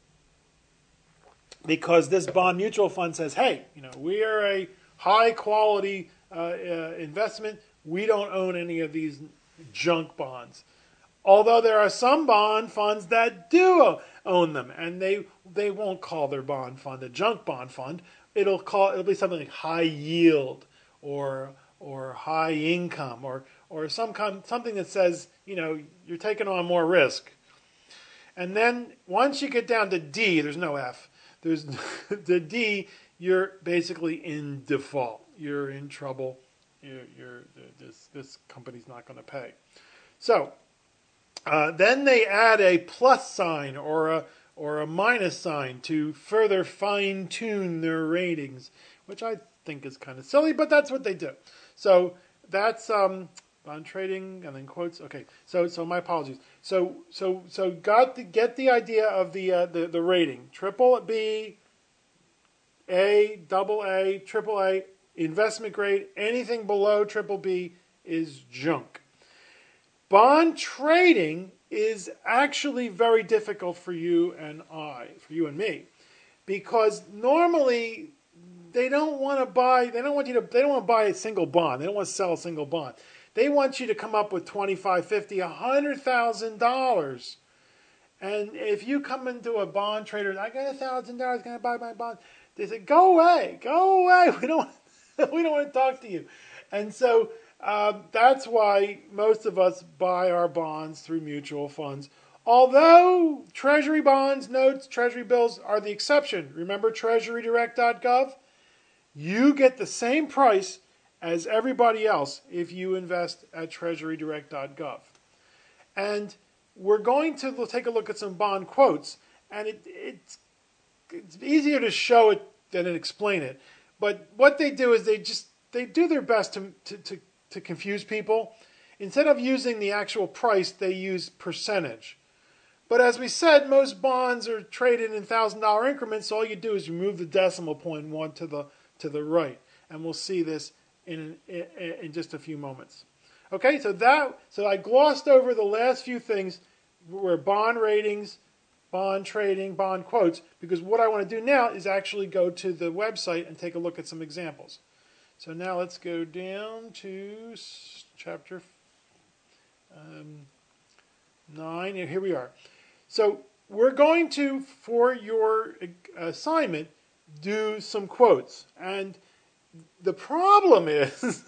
Because this bond mutual fund says, hey, you know, we are a high quality uh, uh, investment. We don't own any of these junk bonds. Although there are some bond funds that do own them, and they they won't call their bond fund a junk bond fund. It'll call it'll be something like high yield or or high income or or some kind, something that says, you know, you're taking on more risk. And then once you get down to D, there's no F. There's the D. You're basically in default. You're in trouble. You're, you're this this company's not going to pay. So uh, then they add a plus sign or a or a minus sign to further fine tune their ratings, which I think is kind of silly, but that's what they do. So that's um, bond trading and then quotes. Okay, so so my apologies. So so so got the, get the idea of the uh, the the rating. Triple B, A, double A, triple A, investment grade. Anything below triple B is junk. Bond trading is actually very difficult for you and I, for you and me, because normally they don't want to buy, they don't want you to, they don't want to buy a single bond. They don't want to sell a single bond. They want you to come up with twenty-five, fifty, a hundred thousand dollars. And if you come into a bond trader, I got a thousand dollars, going to buy my bond. They say, go away, go away. We don't, we don't want to talk to you. And so uh, that's why most of us buy our bonds through mutual funds. Although treasury bonds, notes, treasury bills are the exception. Remember treasury direct dot gov? You get the same price as everybody else if you invest at treasury direct dot gov. And we're going to take a look at some bond quotes, and it, it's, it's easier to show it than to explain it. But what they do is they just they do their best to, to, to, to confuse people. Instead of using the actual price, they use percentage. But as we said, most bonds are traded in one thousand dollar increments, so all you do is you move the decimal point one to the to the right. And we'll see this in, in, in just a few moments. Okay, so that so I glossed over the last few things where bond ratings, bond trading, bond quotes, because what I want to do now is actually go to the website and take a look at some examples. So now let's go down to chapter um, nine. Here we are. So we're going to, for your assignment, do some quotes. And the problem is,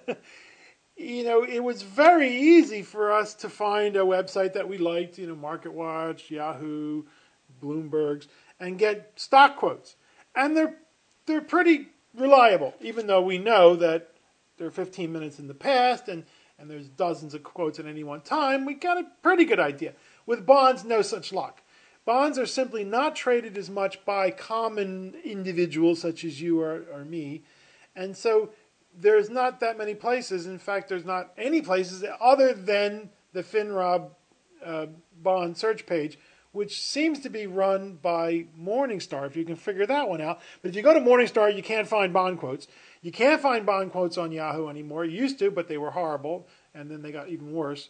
you know, it was very easy for us to find a website that we liked, you know, MarketWatch, Yahoo, Bloomberg's, and get stock quotes. And they're they're pretty reliable, even though we know that they're fifteen minutes in the past and, and there's dozens of quotes at any one time. We got a pretty good idea. With bonds, no such luck. Bonds are simply not traded as much by common individuals such as you or, or me. And so there's not that many places. In fact, there's not any places other than the FINRA uh, bond search page, which seems to be run by Morningstar, if you can figure that one out. But if you go to Morningstar, you can't find bond quotes. You can't find bond quotes on Yahoo anymore. You used to, but they were horrible, and then they got even worse.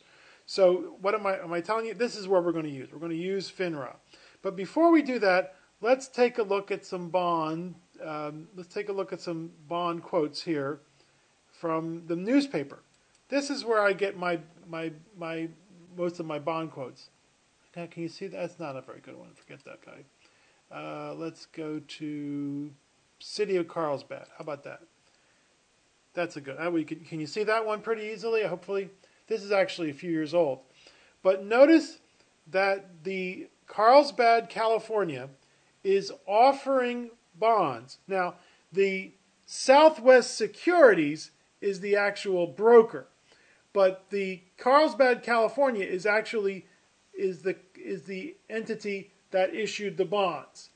So what am I, am I telling you? This is where we're going to use. We're going to use FINRA. But before we do that, let's take a look at some bond, um, let's take a look at some bond quotes here from the newspaper. This is where I get my, my, my, most of my bond quotes. Now, can you see that? That's not a very good one. Forget that guy. Uh, let's go to City of Carlsbad. How about that? That's a good. Uh, we can, can you see that one pretty easily? Hopefully. This is actually a few years old. But notice that the Carlsbad, California, is offering bonds. Now, the Southwest Securities is the actual broker, but the Carlsbad, California, is actually is the is the entity that issued the bonds.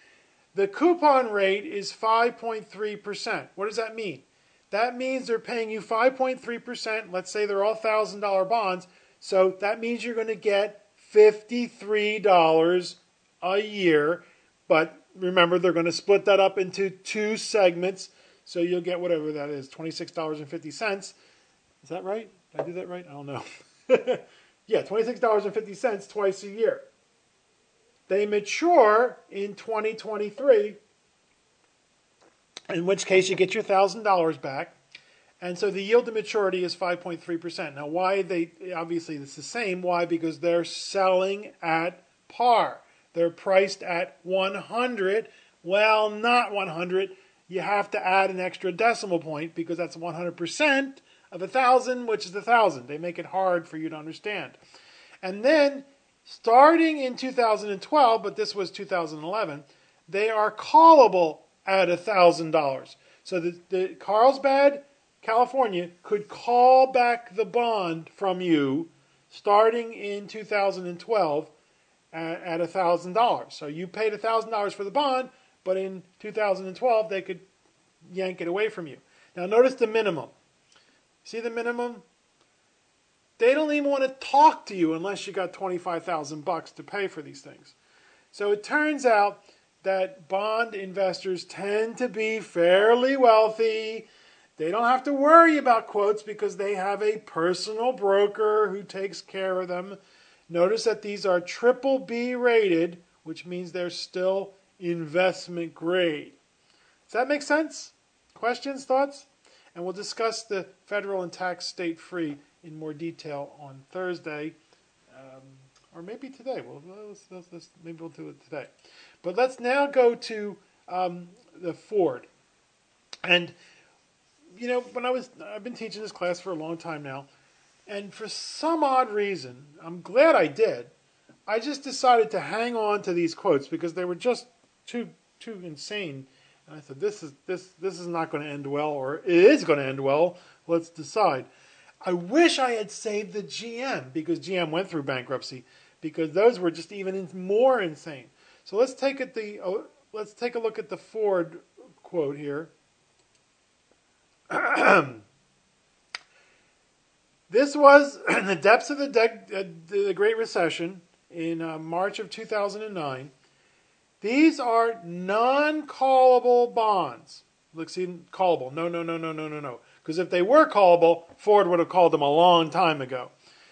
The coupon rate is five point three percent. What does that mean? That means they're paying you five point three percent. Let's say they're all one thousand dollar bonds. So that means you're going to get fifty-three dollars a year. But remember, they're going to split that up into two segments. So you'll get whatever that is, twenty-six dollars and fifty cents. Is that right? Did I do that right? I don't know. Yeah, twenty-six dollars and fifty cents twice a year. They mature in twenty twenty-three, in which case you get your one thousand dollars back. And so the yield to maturity is five point three percent. Now, why they, obviously it's the same. Why? Because they're selling at par. They're priced at one hundred. Well, not one hundred. You have to add an extra decimal point because that's one hundred percent of one thousand, which is one thousand. They make it hard for you to understand. And then, starting in two thousand twelve, but this was two thousand eleven, they are callable at one thousand dollars. So the, the Carlsbad, California, could call back the bond from you starting in two thousand twelve at, at one thousand dollars. So you paid one thousand dollars for the bond, but in two thousand twelve they could yank it away from you. Now notice the minimum. See the minimum? They don't even want to talk to you unless you got twenty-five thousand bucks to pay for these things. So it turns out that bond investors tend to be fairly wealthy. They don't have to worry about quotes because they have a personal broker who takes care of them. Notice that these are triple B rated, which means they're still investment grade. Does that make sense? Questions, thoughts? And we'll discuss the federal and tax state free in more detail on Thursday, um, or maybe today. Well, let's, let's, let's, maybe we'll do it today. But let's now go to um, the Ford. And you know, when I was, I've been teaching this class for a long time now, and for some odd reason, I'm glad I did. I just decided to hang on to these quotes because they were just too too insane. And I said, this is this this is not going to end well, or it is going to end well. Let's decide. I wish I had saved the G M because G M went through bankruptcy, because those were just even more insane. So let's take at the uh, let's take a look at the Ford quote here. This was in the depths of the, de- uh, the Great Recession in uh, March of two thousand nine. These are non-callable bonds. Look, see, callable. No, no, no, no, no, no, no. Because if they were callable, Ford would have called them a long time ago.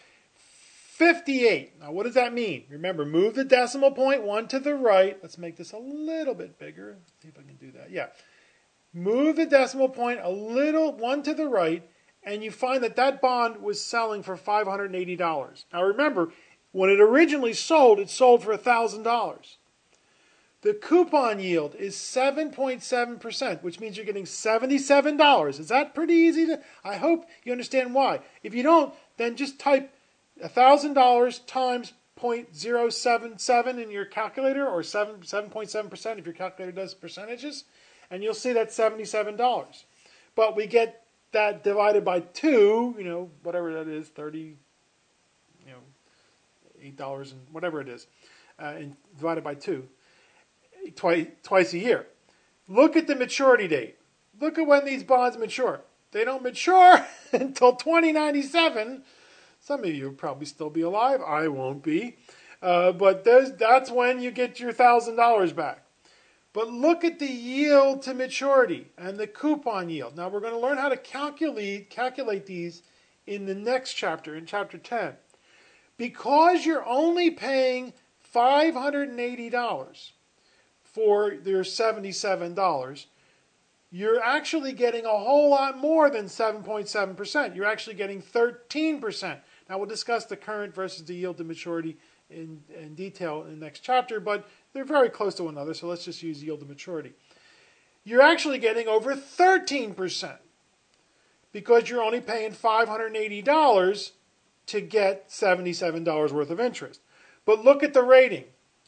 fifty-eight. Now, what does that mean? Remember, move the decimal point one to the right. Let's make this a little bit bigger. Let's see if I can do that. Yeah. Move the decimal point a little, one to the right, and you find that that bond was selling for five hundred eighty dollars. Now remember, when it originally sold, it sold for one thousand dollars. The coupon yield is seven point seven percent, which means you're getting seventy-seven dollars. Is that pretty easy to? I hope you understand why. If you don't, then just type one thousand dollars times zero point zero seven seven in your calculator, or seven, 7.7 percent if your calculator does percentages, and you'll see that's seventy-seven dollars. But we get that divided by two, you know, whatever that is, thirty, you know, eight dollars and whatever it is, uh, and divided by two, twice, twice a year. Look at the maturity date. Look at when these bonds mature. They don't mature until twenty ninety-seven. Some of you will probably still be alive. I won't be. Uh, but that's when you get your one thousand dollars back. But look at the yield to maturity and the coupon yield. Now we're going to learn how to calculate, calculate these in the next chapter, in chapter ten. Because you're only paying five hundred eighty dollars for your seventy-seven dollars, you're actually getting a whole lot more than seven point seven percent. You're actually getting thirteen percent. Now we'll discuss the current versus the yield to maturity in, in detail in the next chapter, but they're very close to one another, so let's just use yield to maturity. You're actually getting over thirteen percent because you're only paying five hundred eighty dollars to get seventy-seven dollars worth of interest. But look at the rating.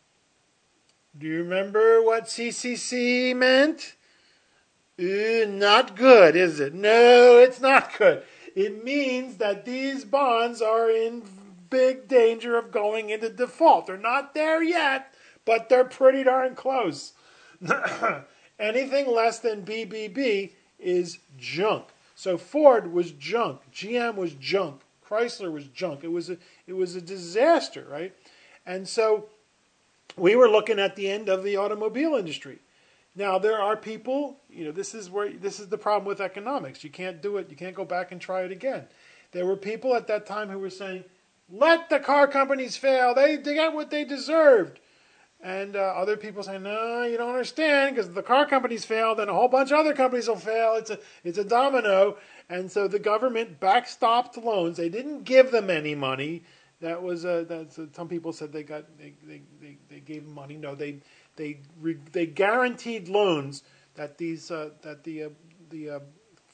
Do you remember what C C C meant? Uh, not good, is it? No, it's not good. It means that these bonds are in big danger of going into default. They're not there yet, but they're pretty darn close. Anything less than B B B is junk. So Ford was junk. G M was junk. Chrysler was junk. It was a, it was a disaster, right? And so we were looking at the end of the automobile industry. Now there are people, you know, this is where this is the problem with economics. You can't do it. You can't go back and try it again. There were people at that time who were saying, "Let the car companies fail. They they got what they deserved." And uh, other people saying, "No, you don't understand, because if the car companies fail, then a whole bunch of other companies will fail. It's a it's a domino." And so the government backstopped loans. They didn't give them any money. That was uh, that's uh, some people said they got they they, they, they gave them money. No, they they they guaranteed loans that these uh, that the uh, the uh,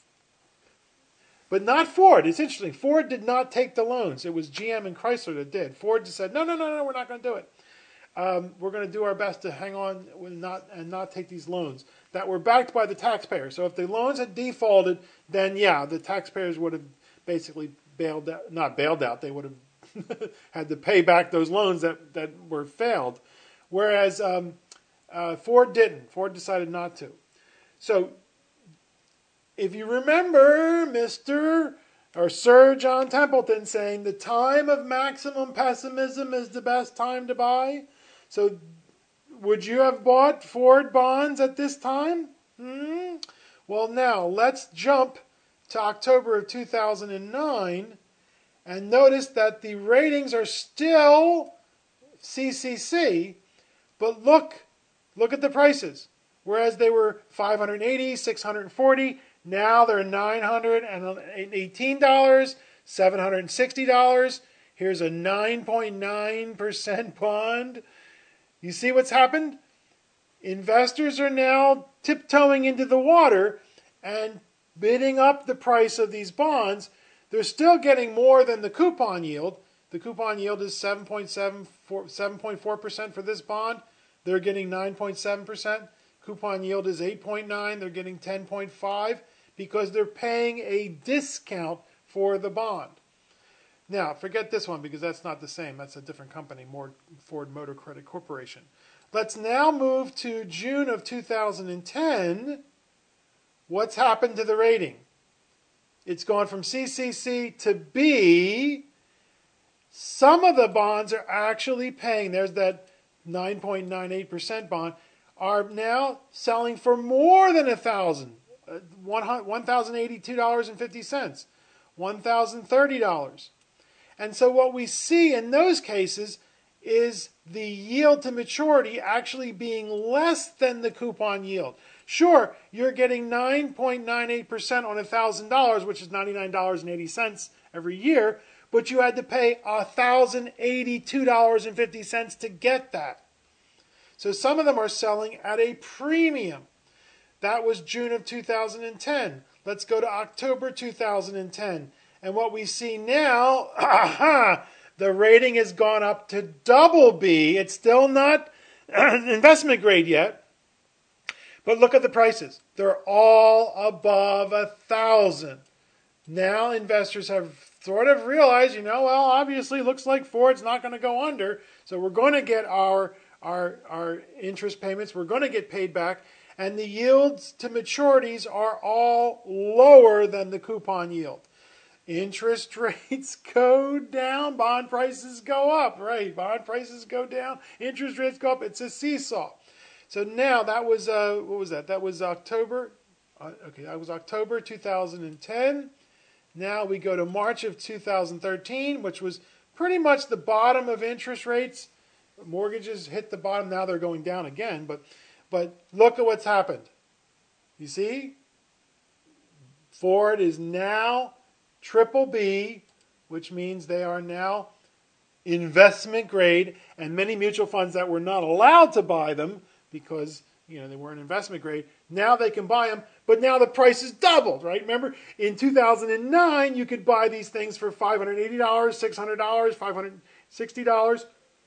but not Ford. It's interesting. Ford did not take the loans. It was G M and Chrysler that did. Ford just said, "No, no, no, no, we're not going to do it. Um, we're going to do our best to hang on and not and not take these loans that were backed by the taxpayer." So if the loans had defaulted, then yeah, the taxpayers would have basically bailed out, not bailed out. They would have had to pay back those loans that, that were failed. Whereas um, uh, Ford didn't. Ford decided not to. So if you remember, Mister or Sir John Templeton saying the time of maximum pessimism is the best time to buy. So would you have bought Ford bonds at this time? Hmm? Well, now let's jump to October of two thousand nine and notice that the ratings are still C C C, but look, look at the prices. Whereas they were five hundred eighty dollars, six hundred forty dollars, now they're nine hundred eighteen dollars, seven hundred sixty dollars. Here's a nine point nine percent bond. You see what's happened? Investors are now tiptoeing into the water and bidding up the price of these bonds. They're still getting more than the coupon yield. The coupon yield is seven point seven four percent for this bond. They're getting nine point seven percent. Coupon yield is eight point nine. They're getting ten point five because they're paying a discount for the bond. Now, forget this one because that's not the same. That's a different company, Ford Motor Credit Corporation. Let's now move to June of two thousand ten. What's happened to the rating? It's gone from C C C to B. Some of the bonds are actually paying, there's that nine point nine eight percent bond, are now selling for more than one thousand dollars, one thousand eighty-two dollars and fifty cents, one thousand thirty dollars. And so what we see in those cases is the yield to maturity actually being less than the coupon yield. Sure, you're getting nine point nine eight percent on one thousand dollars, which is ninety-nine dollars and eighty cents every year, but you had to pay one thousand eighty-two dollars and fifty cents to get that. So some of them are selling at a premium. That was June of two thousand ten. Let's go to October two thousand ten. And what we see now, aha, the rating has gone up to double B. It's still not investment grade yet. But look at the prices. They're all above a thousand. Now investors have sort of realized, you know, well, obviously looks like Ford's not going to go under. So we're going to get our, our, our interest payments. We're going to get paid back. And the yields to maturities are all lower than the coupon yield. Interest rates go down, bond prices go up, right? Bond prices go down, interest rates go up. It's a seesaw. So now that was, uh, what was that? That was October. Uh, okay, that was October two thousand ten. Now we go to March of two thousand thirteen, which was pretty much the bottom of interest rates. Mortgages hit the bottom. Now they're going down again. But, but look at what's happened. You see? Ford is now triple B, which means they are now investment grade, and many mutual funds that were not allowed to buy them because, you know, they weren't investment grade, now they can buy them, but now the price is doubled, right? Remember, in two thousand nine, you could buy these things for five hundred eighty dollars, six hundred dollars, five hundred sixty dollars.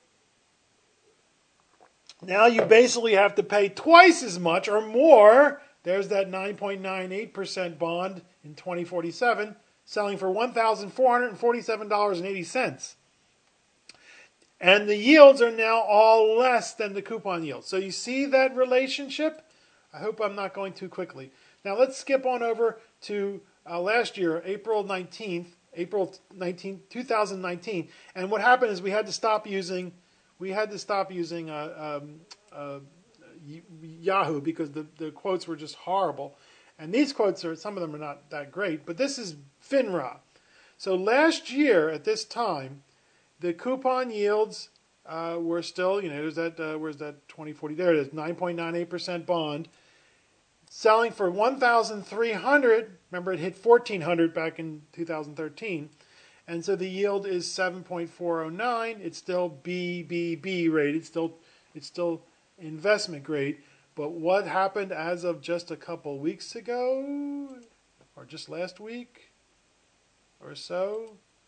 Now you basically have to pay twice as much or more. There's that nine point nine eight percent bond in twenty forty-seven, selling for one thousand four hundred forty-seven dollars and eighty cents. And the yields are now all less than the coupon yield. So you see that relationship? I hope I'm not going too quickly. Now let's skip on over to uh, last year, April nineteenth, April nineteenth, two thousand nineteen. And what happened is we had to stop using, we had to stop using uh, um, uh, Yahoo because the, the quotes were just horrible. And these quotes are, some of them are not that great, but this is FINRA. So last year at this time, the coupon yields uh, were still, you know, there's that, uh, where's that twenty forty? There it is, nine point nine eight percent bond, selling for one thousand three hundred dollars. Remember, it hit fourteen hundred dollars back in two thousand thirteen. And so the yield is seven point four oh nine. It's still B B B rated. It's still, it's still investment grade. But what happened as of just a couple weeks ago, or just last week or so?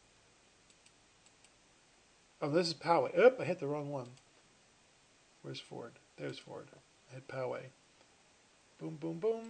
Oh, this is Poway. Oop, I hit the wrong one. Where's Ford? There's Ford. I hit Poway. Boom, boom, boom.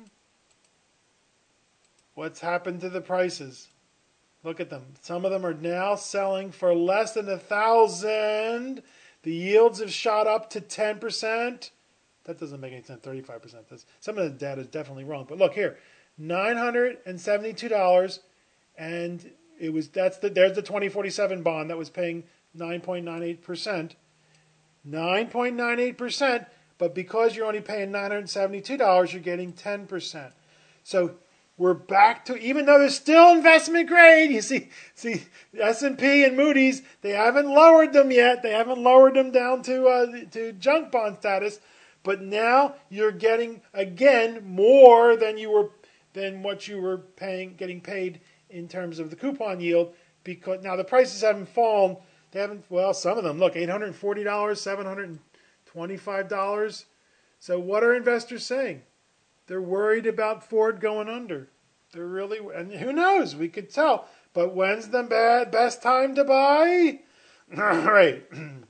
What's happened to the prices? Look at them. Some of them are now selling for less than a thousand. The yields have shot up to ten percent. That doesn't make any sense. thirty-five percent. That's, some of the data is definitely wrong. But look here, nine hundred seventy-two dollars and it was that's the there's the twenty forty-seven bond that was paying nine point nine eight percent, nine point nine eight percent. But because you're only paying nine hundred seventy-two dollars, you're getting ten percent. So we're back to, even though they're still investment grade, you see, see S and P and Moody's, they haven't lowered them yet. They haven't lowered them down to uh, to junk bond status. But now you're getting again more than you were than what you were paying, getting paid in terms of the coupon yield. Because now the prices haven't fallen. They haven't. Well, some of them look eight hundred forty dollars, seven hundred twenty-five dollars. So what are investors saying? They're worried about Ford going under. They're really, and who knows? We could tell. But when's the bad, best time to buy? All right.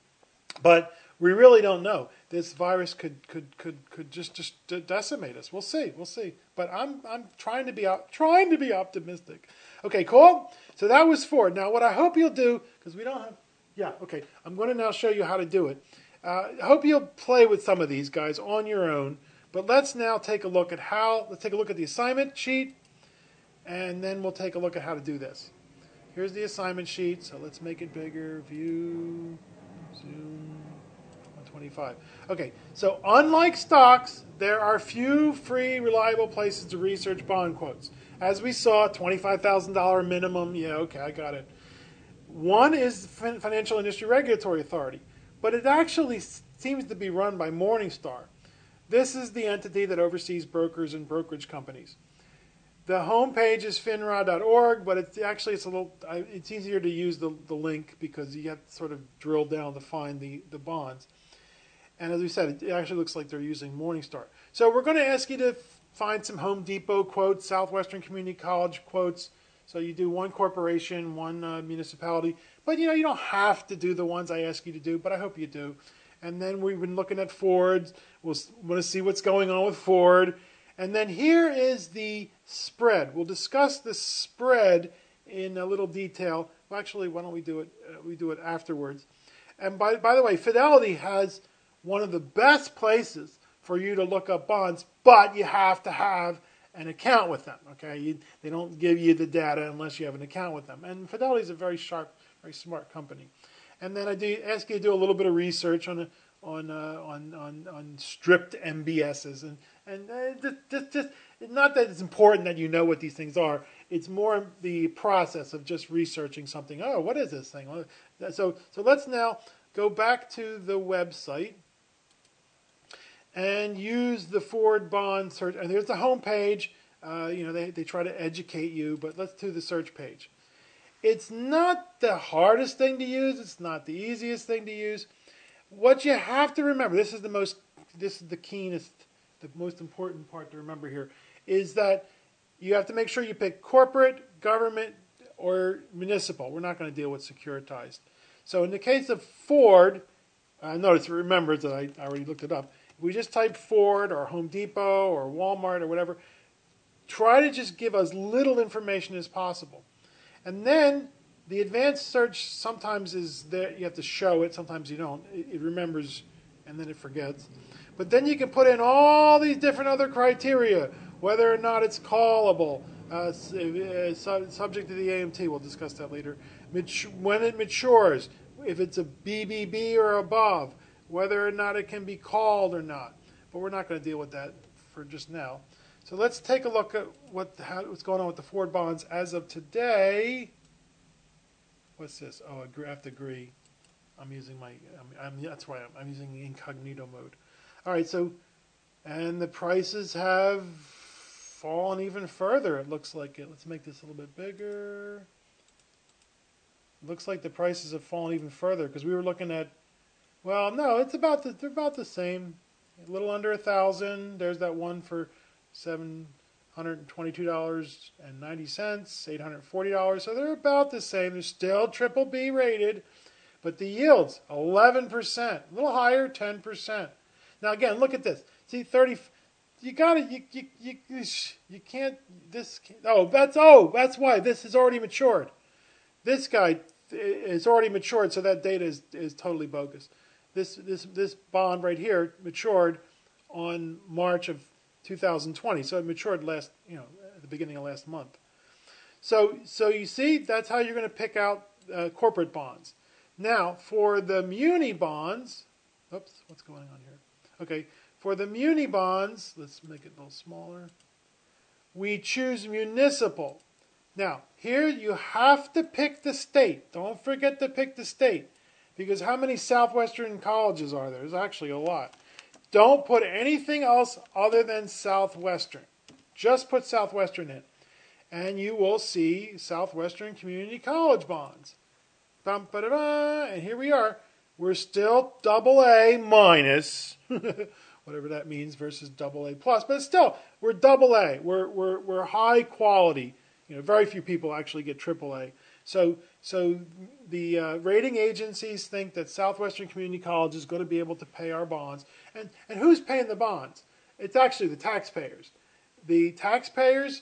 But we really don't know. This virus could could could could just just decimate us. We'll see. We'll see. But I'm I'm trying to be op- trying to be optimistic. Okay, cool. So that was Ford. Now, what I hope you'll do, because we don't have, yeah, okay. I'm going to now show you how to do it. Uh, I hope you'll play with some of these guys on your own. But let's now take a look at how, let's take a look at the assignment sheet, and then we'll take a look at how to do this. Here's the assignment sheet, so let's make it bigger. View, zoom, one twenty-five. Okay, so unlike stocks, there are few free, reliable places to research bond quotes. As we saw, twenty-five thousand dollars minimum. Yeah, okay, I got it. One is the Financial Industry Regulatory Authority, but it actually seems to be run by Morningstar. This is the entity that oversees brokers and brokerage companies. The homepage is finra dot org, but it's actually it's a little it's easier to use the, the link because you have to sort of drill down to find the, the bonds. And as we said, it actually looks like they're using Morningstar. So we're going to ask you to find some Home Depot quotes, Southwestern Community College quotes. So you do one corporation, one uh, municipality, but you know you don't have to do the ones I ask you to do, but I hope you do. And then we've been looking at Ford. We'll want to see what's going on with Ford. And then here is the spread. We'll discuss the spread in a little detail. Well, actually, why don't we do it? Uh, we do it afterwards. And by by the way, Fidelity has one of the best places for you to look up bonds, but you have to have an account with them. Okay, you, they don't give you the data unless you have an account with them. And Fidelity is a very sharp, very smart company. And then I do ask you to do a little bit of research on a, on, uh, on on on stripped M B Ss, and and uh, just, just just not that it's important that you know what these things are. It's more the process of just researching something. Oh, what is this thing? So so let's now go back to the website and use the Ford bond search. And there's the home page. Uh, you know they they try to educate you, but let's do the search page. It's not the hardest thing to use. It's not the easiest thing to use. What you have to remember, this is the most, this is the keenest, the most important part to remember here, is that you have to make sure you pick corporate, government, or municipal. We're not going to deal with securitized. So in the case of Ford, uh, notice, remember that I, I already looked it up. If we just type Ford or Home Depot or Walmart or whatever, try to just give as little information as possible. And then the advanced search sometimes is there. You have to show it. Sometimes you don't. It, it remembers and then it forgets. But then you can put in all these different other criteria, whether or not it's callable, uh, subject to the A M T. We'll discuss that later. When it matures, if it's a B B B or above, whether or not it can be called or not. But we're not going to deal with that for just now. So let's take a look at what how, what's going on with the Ford bonds as of today. What's this? Oh, I have to agree. I'm using my. I'm, I'm, that's why I'm, I'm using the incognito mode. All right. So, and the prices have fallen even further. It looks like it. Let's make this a little bit bigger. It looks like the prices have fallen even further because we were looking at. Well, no, it's about the, they're about the same. A little under a thousand. There's that one for seven hundred twenty-two dollars and ninety cents, eight hundred forty dollars. So they're about the same. They're still triple B rated, but the yields eleven percent, a little higher, ten percent. Now again, look at this. See, thirty. You gotta. You you you you can't. This. Oh, that's oh, that's why this has already matured. This guy is already matured, so that data is is totally bogus. This this this bond right here matured on March of two thousand twenty, so it matured last, you know, at the beginning of last month. So, so you see, that's how you're going to pick out uh, corporate bonds. Now, for the muni bonds, oops, what's going on here? Okay, for the muni bonds, let's make it a little smaller. We choose municipal. Now, here you have to pick the state. Don't forget to pick the state. Because how many Southwestern colleges are there? There's actually a lot. Don't put anything else other than Southwestern. Just put Southwestern in. And you will see Southwestern Community College bonds. Bum, ba-da-da, and here we are. We're still double A minus, whatever that means, versus double A plus. But still, we're double A. We're, we're, we're high quality. You know, very few people actually get triple A. So, so the uh, rating agencies think that Southwestern Community College is going to be able to pay our bonds. And, and who's paying the bonds? It's actually the taxpayers. The taxpayers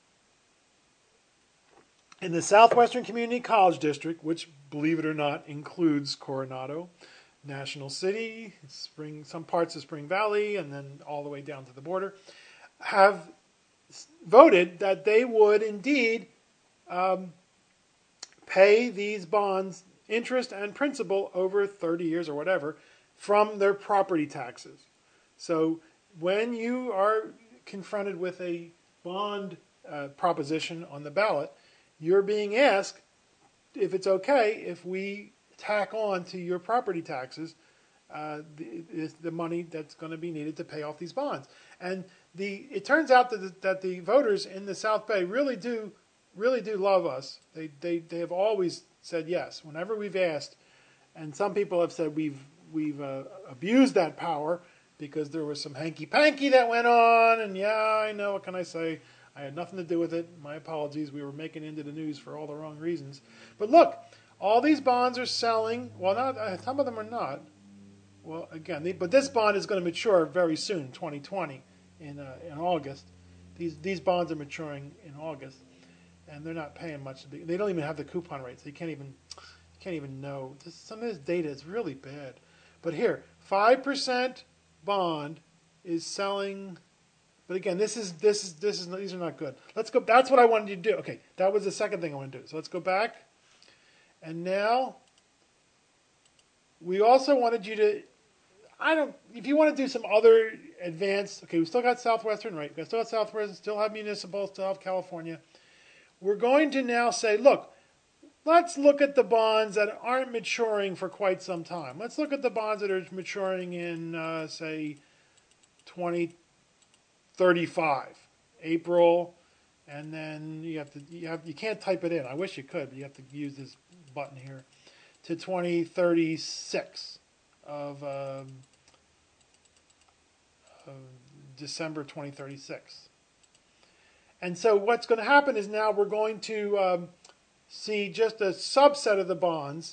in the Southwestern Community College District, which, believe it or not, includes Coronado, National City, Spring, some parts of Spring Valley, and then all the way down to the border, have voted that they would indeed um, pay these bonds interest and principal over thirty years or whatever from their property taxes. So when you are confronted with a bond uh, proposition on the ballot, you're being asked if it's okay if we tack on to your property taxes uh, the, the money that's going to be needed to pay off these bonds. And the it turns out that the, that the voters in the South Bay really do really do love us. They they they have always said yes whenever we've asked, and some people have said we've we've uh, abused that power because there was some hanky panky that went on. And yeah, I know, what can I say? I had nothing to do with it. My apologies. We were making into the news for all the wrong reasons. But look, all these bonds are selling. Well, not uh, some of them are not. Well, again, they, but this bond is going to mature very soon, twenty twenty, in uh, in August. These these bonds are maturing in August, and they're not paying much. To be, they don't even have the coupon rates. They can't even you can't even know. This, some of this data is really bad. But here, five percent bond is selling. But again, this is this is this is these are not good. Let's go. That's what I wanted you to do. Okay, that was the second thing I wanted to do. So let's go back. And now we also wanted you to. I don't. If you want to do some other advanced, okay, we still got Southwestern, right? We still got Southwestern, still have municipal, still have California. We're going to now say, look, let's look at the bonds that aren't maturing for quite some time. Let's look at the bonds that are maturing in, uh, say, twenty thirty-five, April, and then you have to you have you can't type it in. I wish you could, but you have to use this button here to twenty thirty-six of, um, of December twenty thirty-six. And so what's going to happen is now we're going to um, see just a subset of the bonds,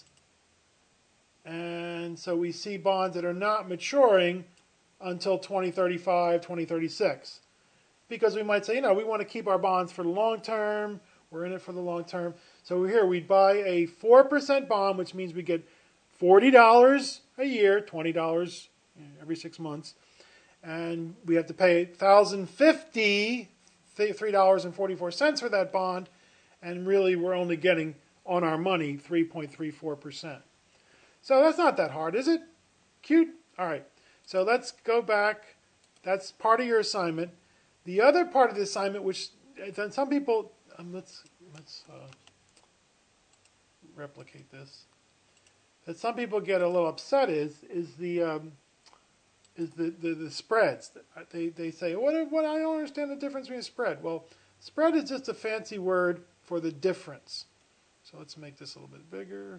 and so we see bonds that are not maturing until twenty thirty-five, twenty thirty-six. Because we might say, you know, we want to keep our bonds for the long term. We're in it for the long term. So here we buy a four percent bond, which means we get forty dollars a year, twenty dollars every six months. And we have to pay one thousand fifty dollars, three dollars and forty-four cents for that bond. And really we're only getting on our money three point three four percent. So that's not that hard, is it? Cute? All right. So let's go back. That's part of your assignment. The other part of the assignment, which then some people, um, let's let's uh, replicate this. That some people get a little upset is is the um, is the, the, the spreads. They they say, what what I don't understand the difference between a spread. Well, spread is just a fancy word for the difference. So let's make this a little bit bigger.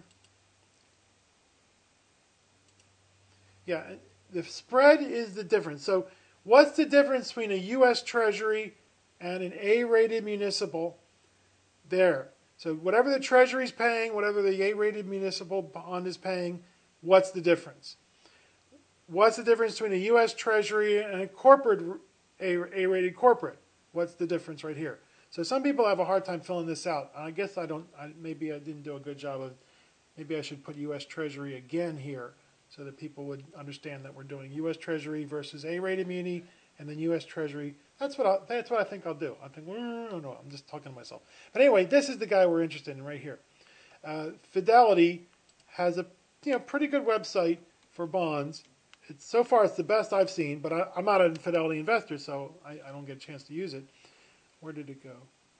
Yeah. The spread is the difference. So what's the difference between a U S Treasury and an A-rated municipal? There. So whatever the Treasury is paying, whatever the A-rated municipal bond is paying, what's the difference? What's the difference between a U S Treasury and a corporate A-rated corporate? What's the difference right here? So some people have a hard time filling this out. I guess I don't. I, maybe I didn't do a good job of. Maybe I should put U S Treasury again here, so that people would understand that we're doing U S Treasury versus A-rated muni and then U S Treasury. That's what I, that's what I think I'll do. I think, well, no, no, I'm just talking to myself. But anyway, this is the guy we're interested in right here. Uh, Fidelity has a you know pretty good website for bonds. It's, so far, it's the best I've seen, but I, I'm not a Fidelity investor, so I, I don't get a chance to use it. Where did it go?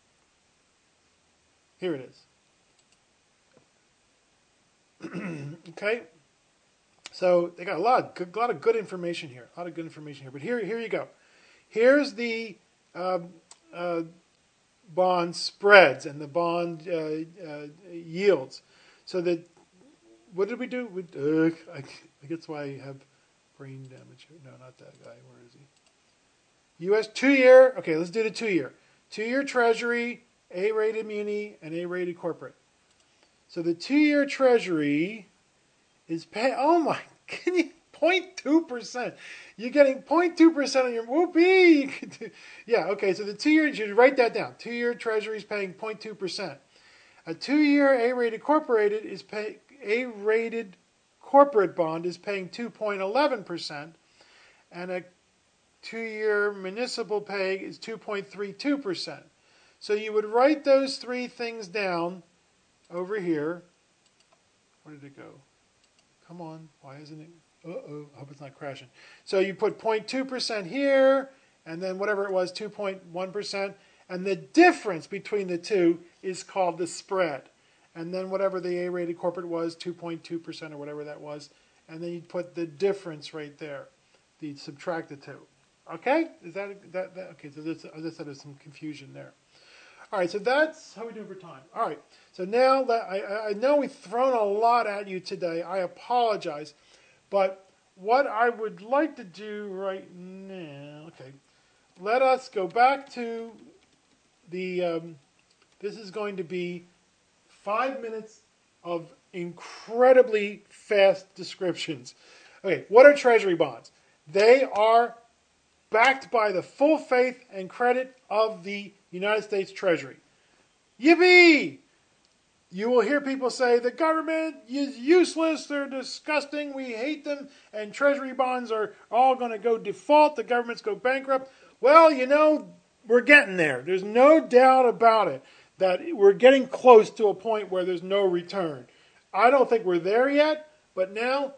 Here it is. Okay, so they got a lot, of good, a lot of good information here. A lot of good information here. But here, here you go. Here's the uh, uh, bond spreads and the bond uh, uh, yields. So that, what did we do? We, uh, I, I guess why I have brain damage here. No, not that guy. Where is he? U S two-year. Okay, let's do the two-year. Two-year Treasury, A-rated muni, and A-rated corporate. So the two-year Treasury is paying, oh my, can you, zero point two percent. You're getting zero point two percent on your, whoopee. Yeah, okay, so the two-year, you should write that down. Two-year Treasury is paying zero point two percent. A two-year A-rated corporated is pay, A-rated corporate bond is paying two point one one percent, and a two-year municipal pay is two point three two percent. So you would write those three things down over here. Where did it go? Come on, why isn't it? Uh-oh, I hope it's not crashing. So you put zero point two percent here, and then whatever it was, two point one percent. And the difference between the two is called the spread. And then whatever the A-rated corporate was, two point two percent or whatever that was. And then you'd put the difference right there. You'd subtract the two. Okay? Is that, that, that okay, so this, as I said, there's some confusion there. All right, so that's how we do for time. All right, so now that I, I know we've thrown a lot at you today. I apologize. But what I would like to do right now, okay, let us go back to the, um, this is going to be five minutes of incredibly fast descriptions. Okay, what are Treasury bonds? They are backed by the full faith and credit of the United States Treasury. Yippee! You will hear people say the government is useless, they're disgusting, we hate them, and Treasury bonds are all going to go default, the governments go bankrupt. Well, you know, we're getting there. There's no doubt about it that we're getting close to a point where there's no return. I don't think we're there yet, but now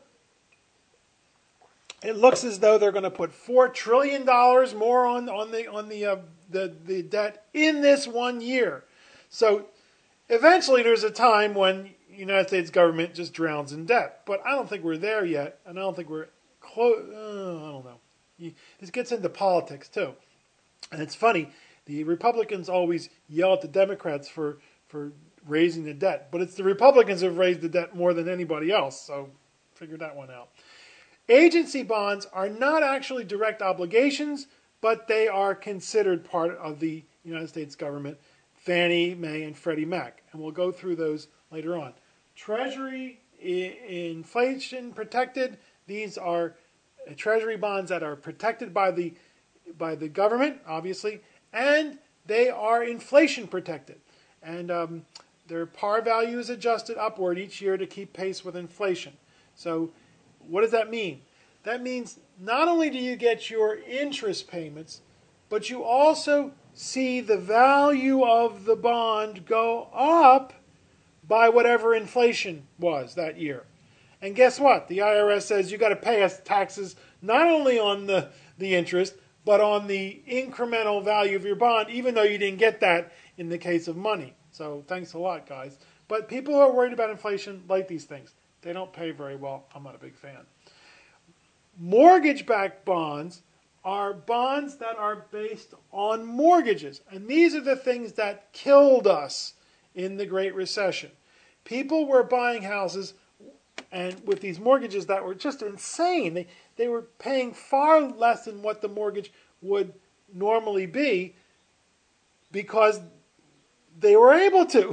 it looks as though they're going to put four trillion dollars more on, on, the, on the, uh, the, the debt in this one year. So eventually there's a time when the United States government just drowns in debt. But I don't think we're there yet, and I don't think we're close. Uh, I don't know. You, this gets into politics, too. And it's funny, the Republicans always yell at the Democrats for, for raising the debt. But it's the Republicans who have raised the debt more than anybody else, so figure that one out. Agency bonds are not actually direct obligations, but they are considered part of the United States government, Fannie Mae and Freddie Mac. And we'll go through those later on. Treasury, inflation protected. These are Treasury bonds that are protected by the, by the government, obviously, and they are inflation protected. And um, their par value is adjusted upward each year to keep pace with inflation. So what does that mean? That means not only do you get your interest payments, but you also see the value of the bond go up by whatever inflation was that year. And guess what? The I R S says you got to pay us taxes not only on the, the interest, but on the incremental value of your bond, even though you didn't get that in the case of money. So thanks a lot, guys. But people who are worried about inflation like these things. They don't pay very well. I'm not a big fan. Mortgage-backed bonds are bonds that are based on mortgages. And these are the things that killed us in the Great Recession. People were buying houses and with these mortgages that were just insane. They, they were paying far less than what the mortgage would normally be because they were able to.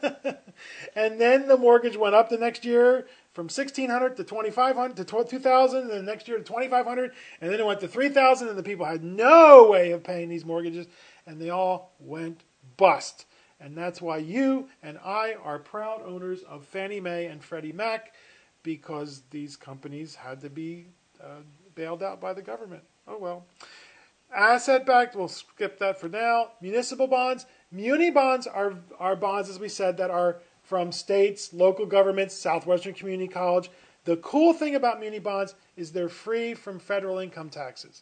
And then the mortgage went up the next year from sixteen hundred to twenty-five hundred to two thousand, and the next year to twenty-five hundred, and then it went to three thousand, and the people had no way of paying these mortgages, and they all went bust. And that's why you and I are proud owners of Fannie Mae and Freddie Mac, because these companies had to be uh, bailed out by the government. Oh well. Asset-backed, we'll skip that for now. Municipal bonds. Muni bonds are, are bonds, as we said, that are from states, local governments, Southwestern Community College. The cool thing about muni bonds is they're free from federal income taxes.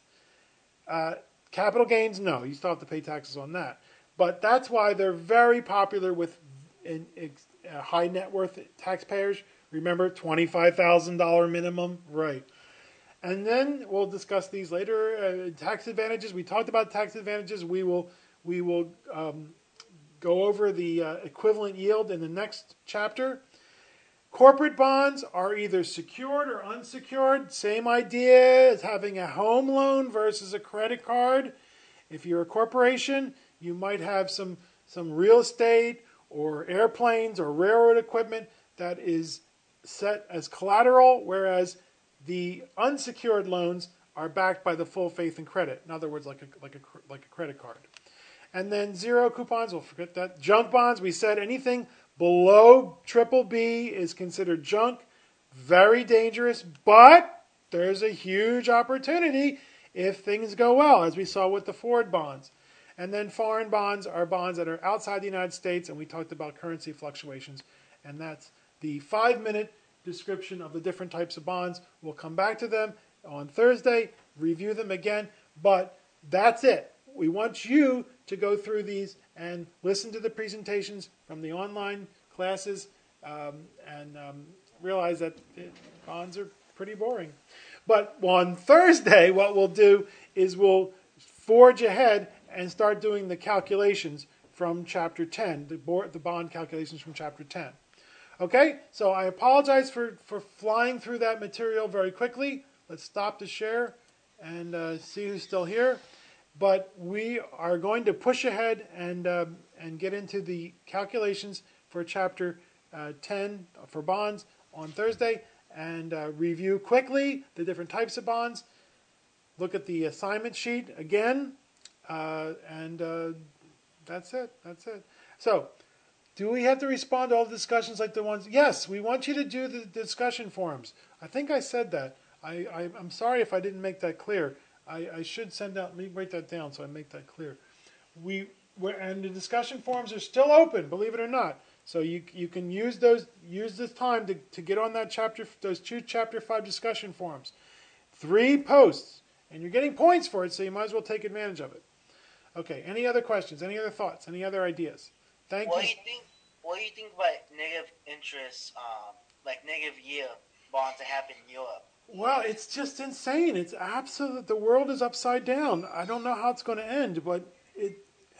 Uh, capital gains, no, you still have to pay taxes on that. But that's why they're very popular with in, in, uh, high net worth taxpayers. Remember, twenty-five thousand dollars minimum, right? And then we'll discuss these later. Uh, tax advantages. We talked about tax advantages. We will we will um, go over the uh, equivalent yield in the next chapter. Corporate bonds are either secured or unsecured. Same idea as having a home loan versus a credit card. If you're a corporation, you might have some some real estate or airplanes or railroad equipment that is set as collateral, whereas the unsecured loans are backed by the full faith and credit. In other words, like a like a like a credit card. And then zero coupons, we'll forget that. Junk bonds, we said anything below triple B is considered junk. Very dangerous, but there's a huge opportunity if things go well, as we saw with the Ford bonds. And then foreign bonds are bonds that are outside the United States, and we talked about currency fluctuations. And that's the five-minute description of the different types of bonds. We'll come back to them on Thursday, review them again, but that's it. We want you to go through these and listen to the presentations from the online classes um, and um, realize that it, bonds are pretty boring. But on Thursday, what we'll do is we'll forge ahead and start doing the calculations from Chapter ten, the, board, the bond calculations from Chapter ten. Okay, so I apologize for, for flying through that material very quickly. Let's stop the share and uh, see who's still here. But we are going to push ahead and uh, and get into the calculations for Chapter uh, ten for bonds on Thursday and uh, review quickly the different types of bonds. Look at the assignment sheet again, uh, and uh, that's it. That's it. So, do we have to respond to all the discussions like the ones? Yes, we want you to do the discussion forums. I think I said that. I, I, I'm sorry if I didn't make that clear. I, I should send out, let me write that down so I make that clear. We and the discussion forums are still open, believe it or not. So you you can use those use this time to, to get on that chapter those two chapter five discussion forums. Three posts, and you're getting points for it, so you might as well take advantage of it. Okay. Any other questions? Any other thoughts? Any other ideas? Thank What you. do you think? What do you think about negative interest, um, like negative yield bonds that happen in Europe? Well, it's just insane. It's absolute. The world is upside down. I don't know how it's going to end, but it.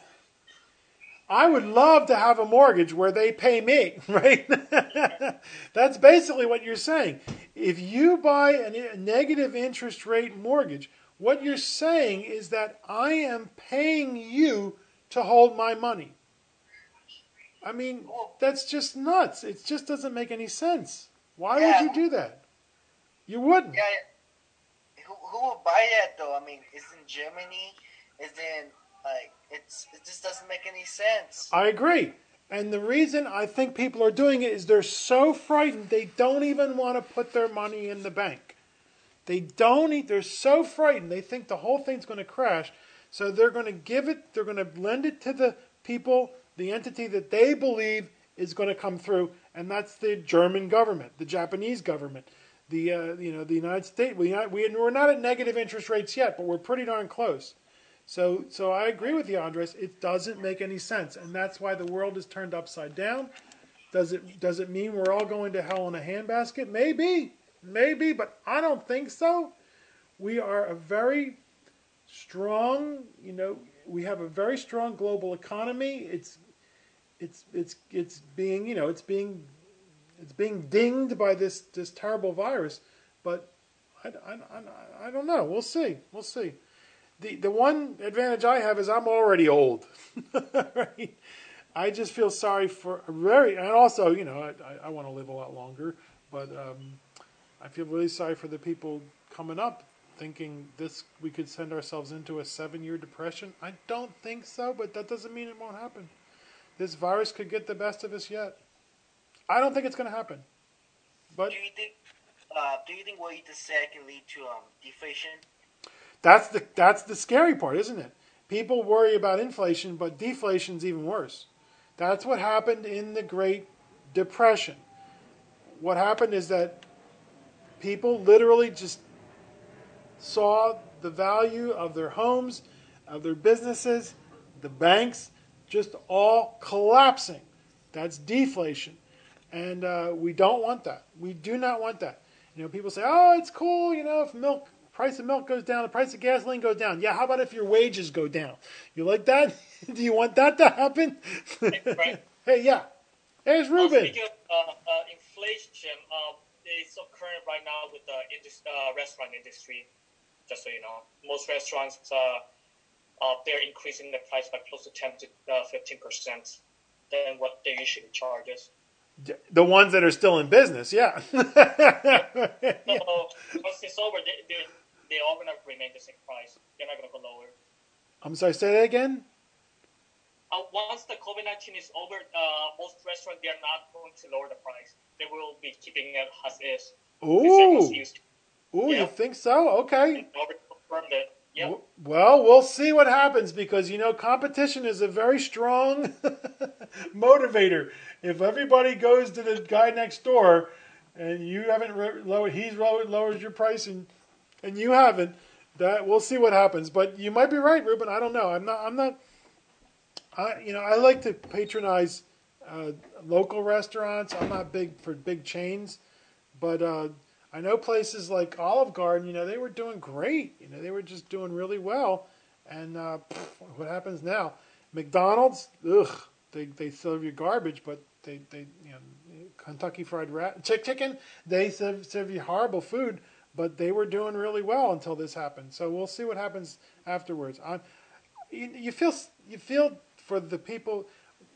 I would love to have a mortgage where they pay me, right? That's basically what you're saying. If you buy a negative interest rate mortgage, what you're saying is that I am paying you to hold my money. I mean, that's just nuts. It just doesn't make any sense. Why Yeah. would you do that? You wouldn't. Yeah. Who who would buy that though? I mean, it's in Germany. It's in like it's it just doesn't make any sense. I agree. And the reason I think people are doing it is they're so frightened they don't even want to put their money in the bank. They don't eat, they're so frightened they think the whole thing's going to crash. So they're going to give it, they're going to lend it to the people, the entity that they believe is going to come through, and that's the German government, the Japanese government, the uh, you know the United States. We, we we're not at negative interest rates yet, but we're pretty darn close. So, so I agree with you, Andres. It doesn't make any sense, and that's why the world is turned upside down. Does it? Does it mean we're all going to hell in a handbasket? Maybe, maybe, but I don't think so. We are a very strong, you know, we have a very strong global economy. It's, it's, it's, it's being, you know, it's being, it's being dinged by this this terrible virus, but I, I, I, I don't know. We'll see. We'll see. The the one advantage I have is I'm already old. Right? I just feel sorry for very, and also, you know, I, I want to live a lot longer, but um, I feel really sorry for the people coming up thinking this we could send ourselves into a seven-year depression. I don't think so, but that doesn't mean it won't happen. This virus could get the best of us yet. I don't think it's going to happen. But Do you think? Uh, do you think what you just said can lead to um deflation? That's the that's the scary part, isn't it? People worry about inflation, but deflation's even worse. That's what happened in the Great Depression. What happened is that people literally just saw the value of their homes, of their businesses, the banks, just all collapsing. That's deflation. And uh, we don't want that. We do not want that. You know, people say, oh, it's cool, you know, if milk, price of milk goes down, the price of gasoline goes down. Yeah, how about if your wages go down? You like that? Do you want that to happen? Right. Hey, yeah. There's Well, Ruben. speaking of uh, uh, inflation, uh, it's occurring right now with the indus- uh, restaurant industry. Just so you know, most restaurants uh, uh, they're increasing the price by close to ten to fifteen percent than what they usually charge us. The ones that are still in business, yeah. So once it's over, they they they all gonna remain the same price. They're not gonna go lower. I'm sorry, say that again? Uh, once the COVID nineteen is over, uh, most restaurants they're not going to lower the price. They will be keeping it as is. Ooh. Used. Ooh, Yeah. you think so? Okay. Already confirmed it. Yep. Well, we'll see what happens because, you know, competition is a very strong motivator. If everybody goes to the guy next door and you haven't re- lowered, he's lowered, lowered your price and and you haven't, that we'll see what happens. But you might be right, Ruben. I don't know. I'm not. I'm not. I you know I like to patronize uh, local restaurants. I'm not big for big chains, but. Uh, I know places like Olive Garden, you know, they were doing great. You know, they were just doing really well. And uh, pff, what happens now? McDonald's, ugh, they they serve you garbage, but they, they you know, Kentucky Fried Rat, chick chicken, they serve, serve you horrible food, but they were doing really well until this happened. So we'll see what happens afterwards. I, you, you feel you feel for the people.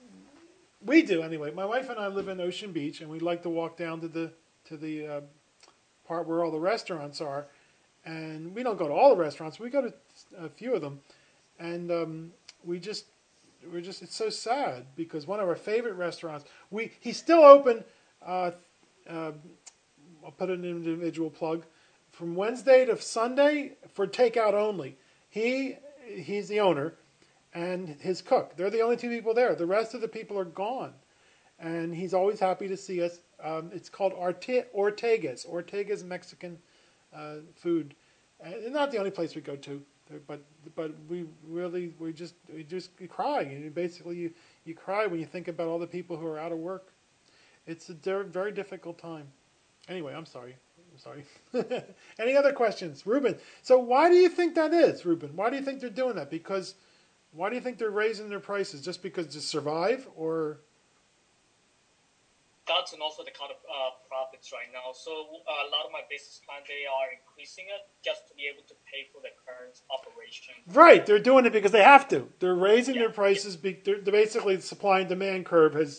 We do anyway. My wife and I live in Ocean Beach, and we like to walk down to the to the uh, part where all the restaurants are, and we don't go to all the restaurants. We go to a few of them, and um, we just we're just it's so sad because one of our favorite restaurants we he's still open. Uh, uh, I'll put an individual plug from Wednesday to Sunday for takeout only. He he's the owner and his cook. They're the only two people there. The rest of the people are gone, and he's always happy to see us. Um, it's called Orte- Ortega's. Ortega's Mexican uh, food. And it's not the only place we go to, but but we really we just we just we cry. And basically, you, you cry when you think about all the people who are out of work. It's a de- very difficult time. Anyway, I'm sorry. I'm sorry. Any other questions, Ruben? So why do you think that is, Ruben? Why do you think they're doing that? Because why do you think they're raising their prices? Just because to survive, or? That's and also the kind of uh, profits right now. So uh, a lot of my business plan, they are increasing it just to be able to pay for the current operation. Right, they're doing it because they have to. They're raising Yeah. their prices. Be, they're, they're basically the supply and demand curve has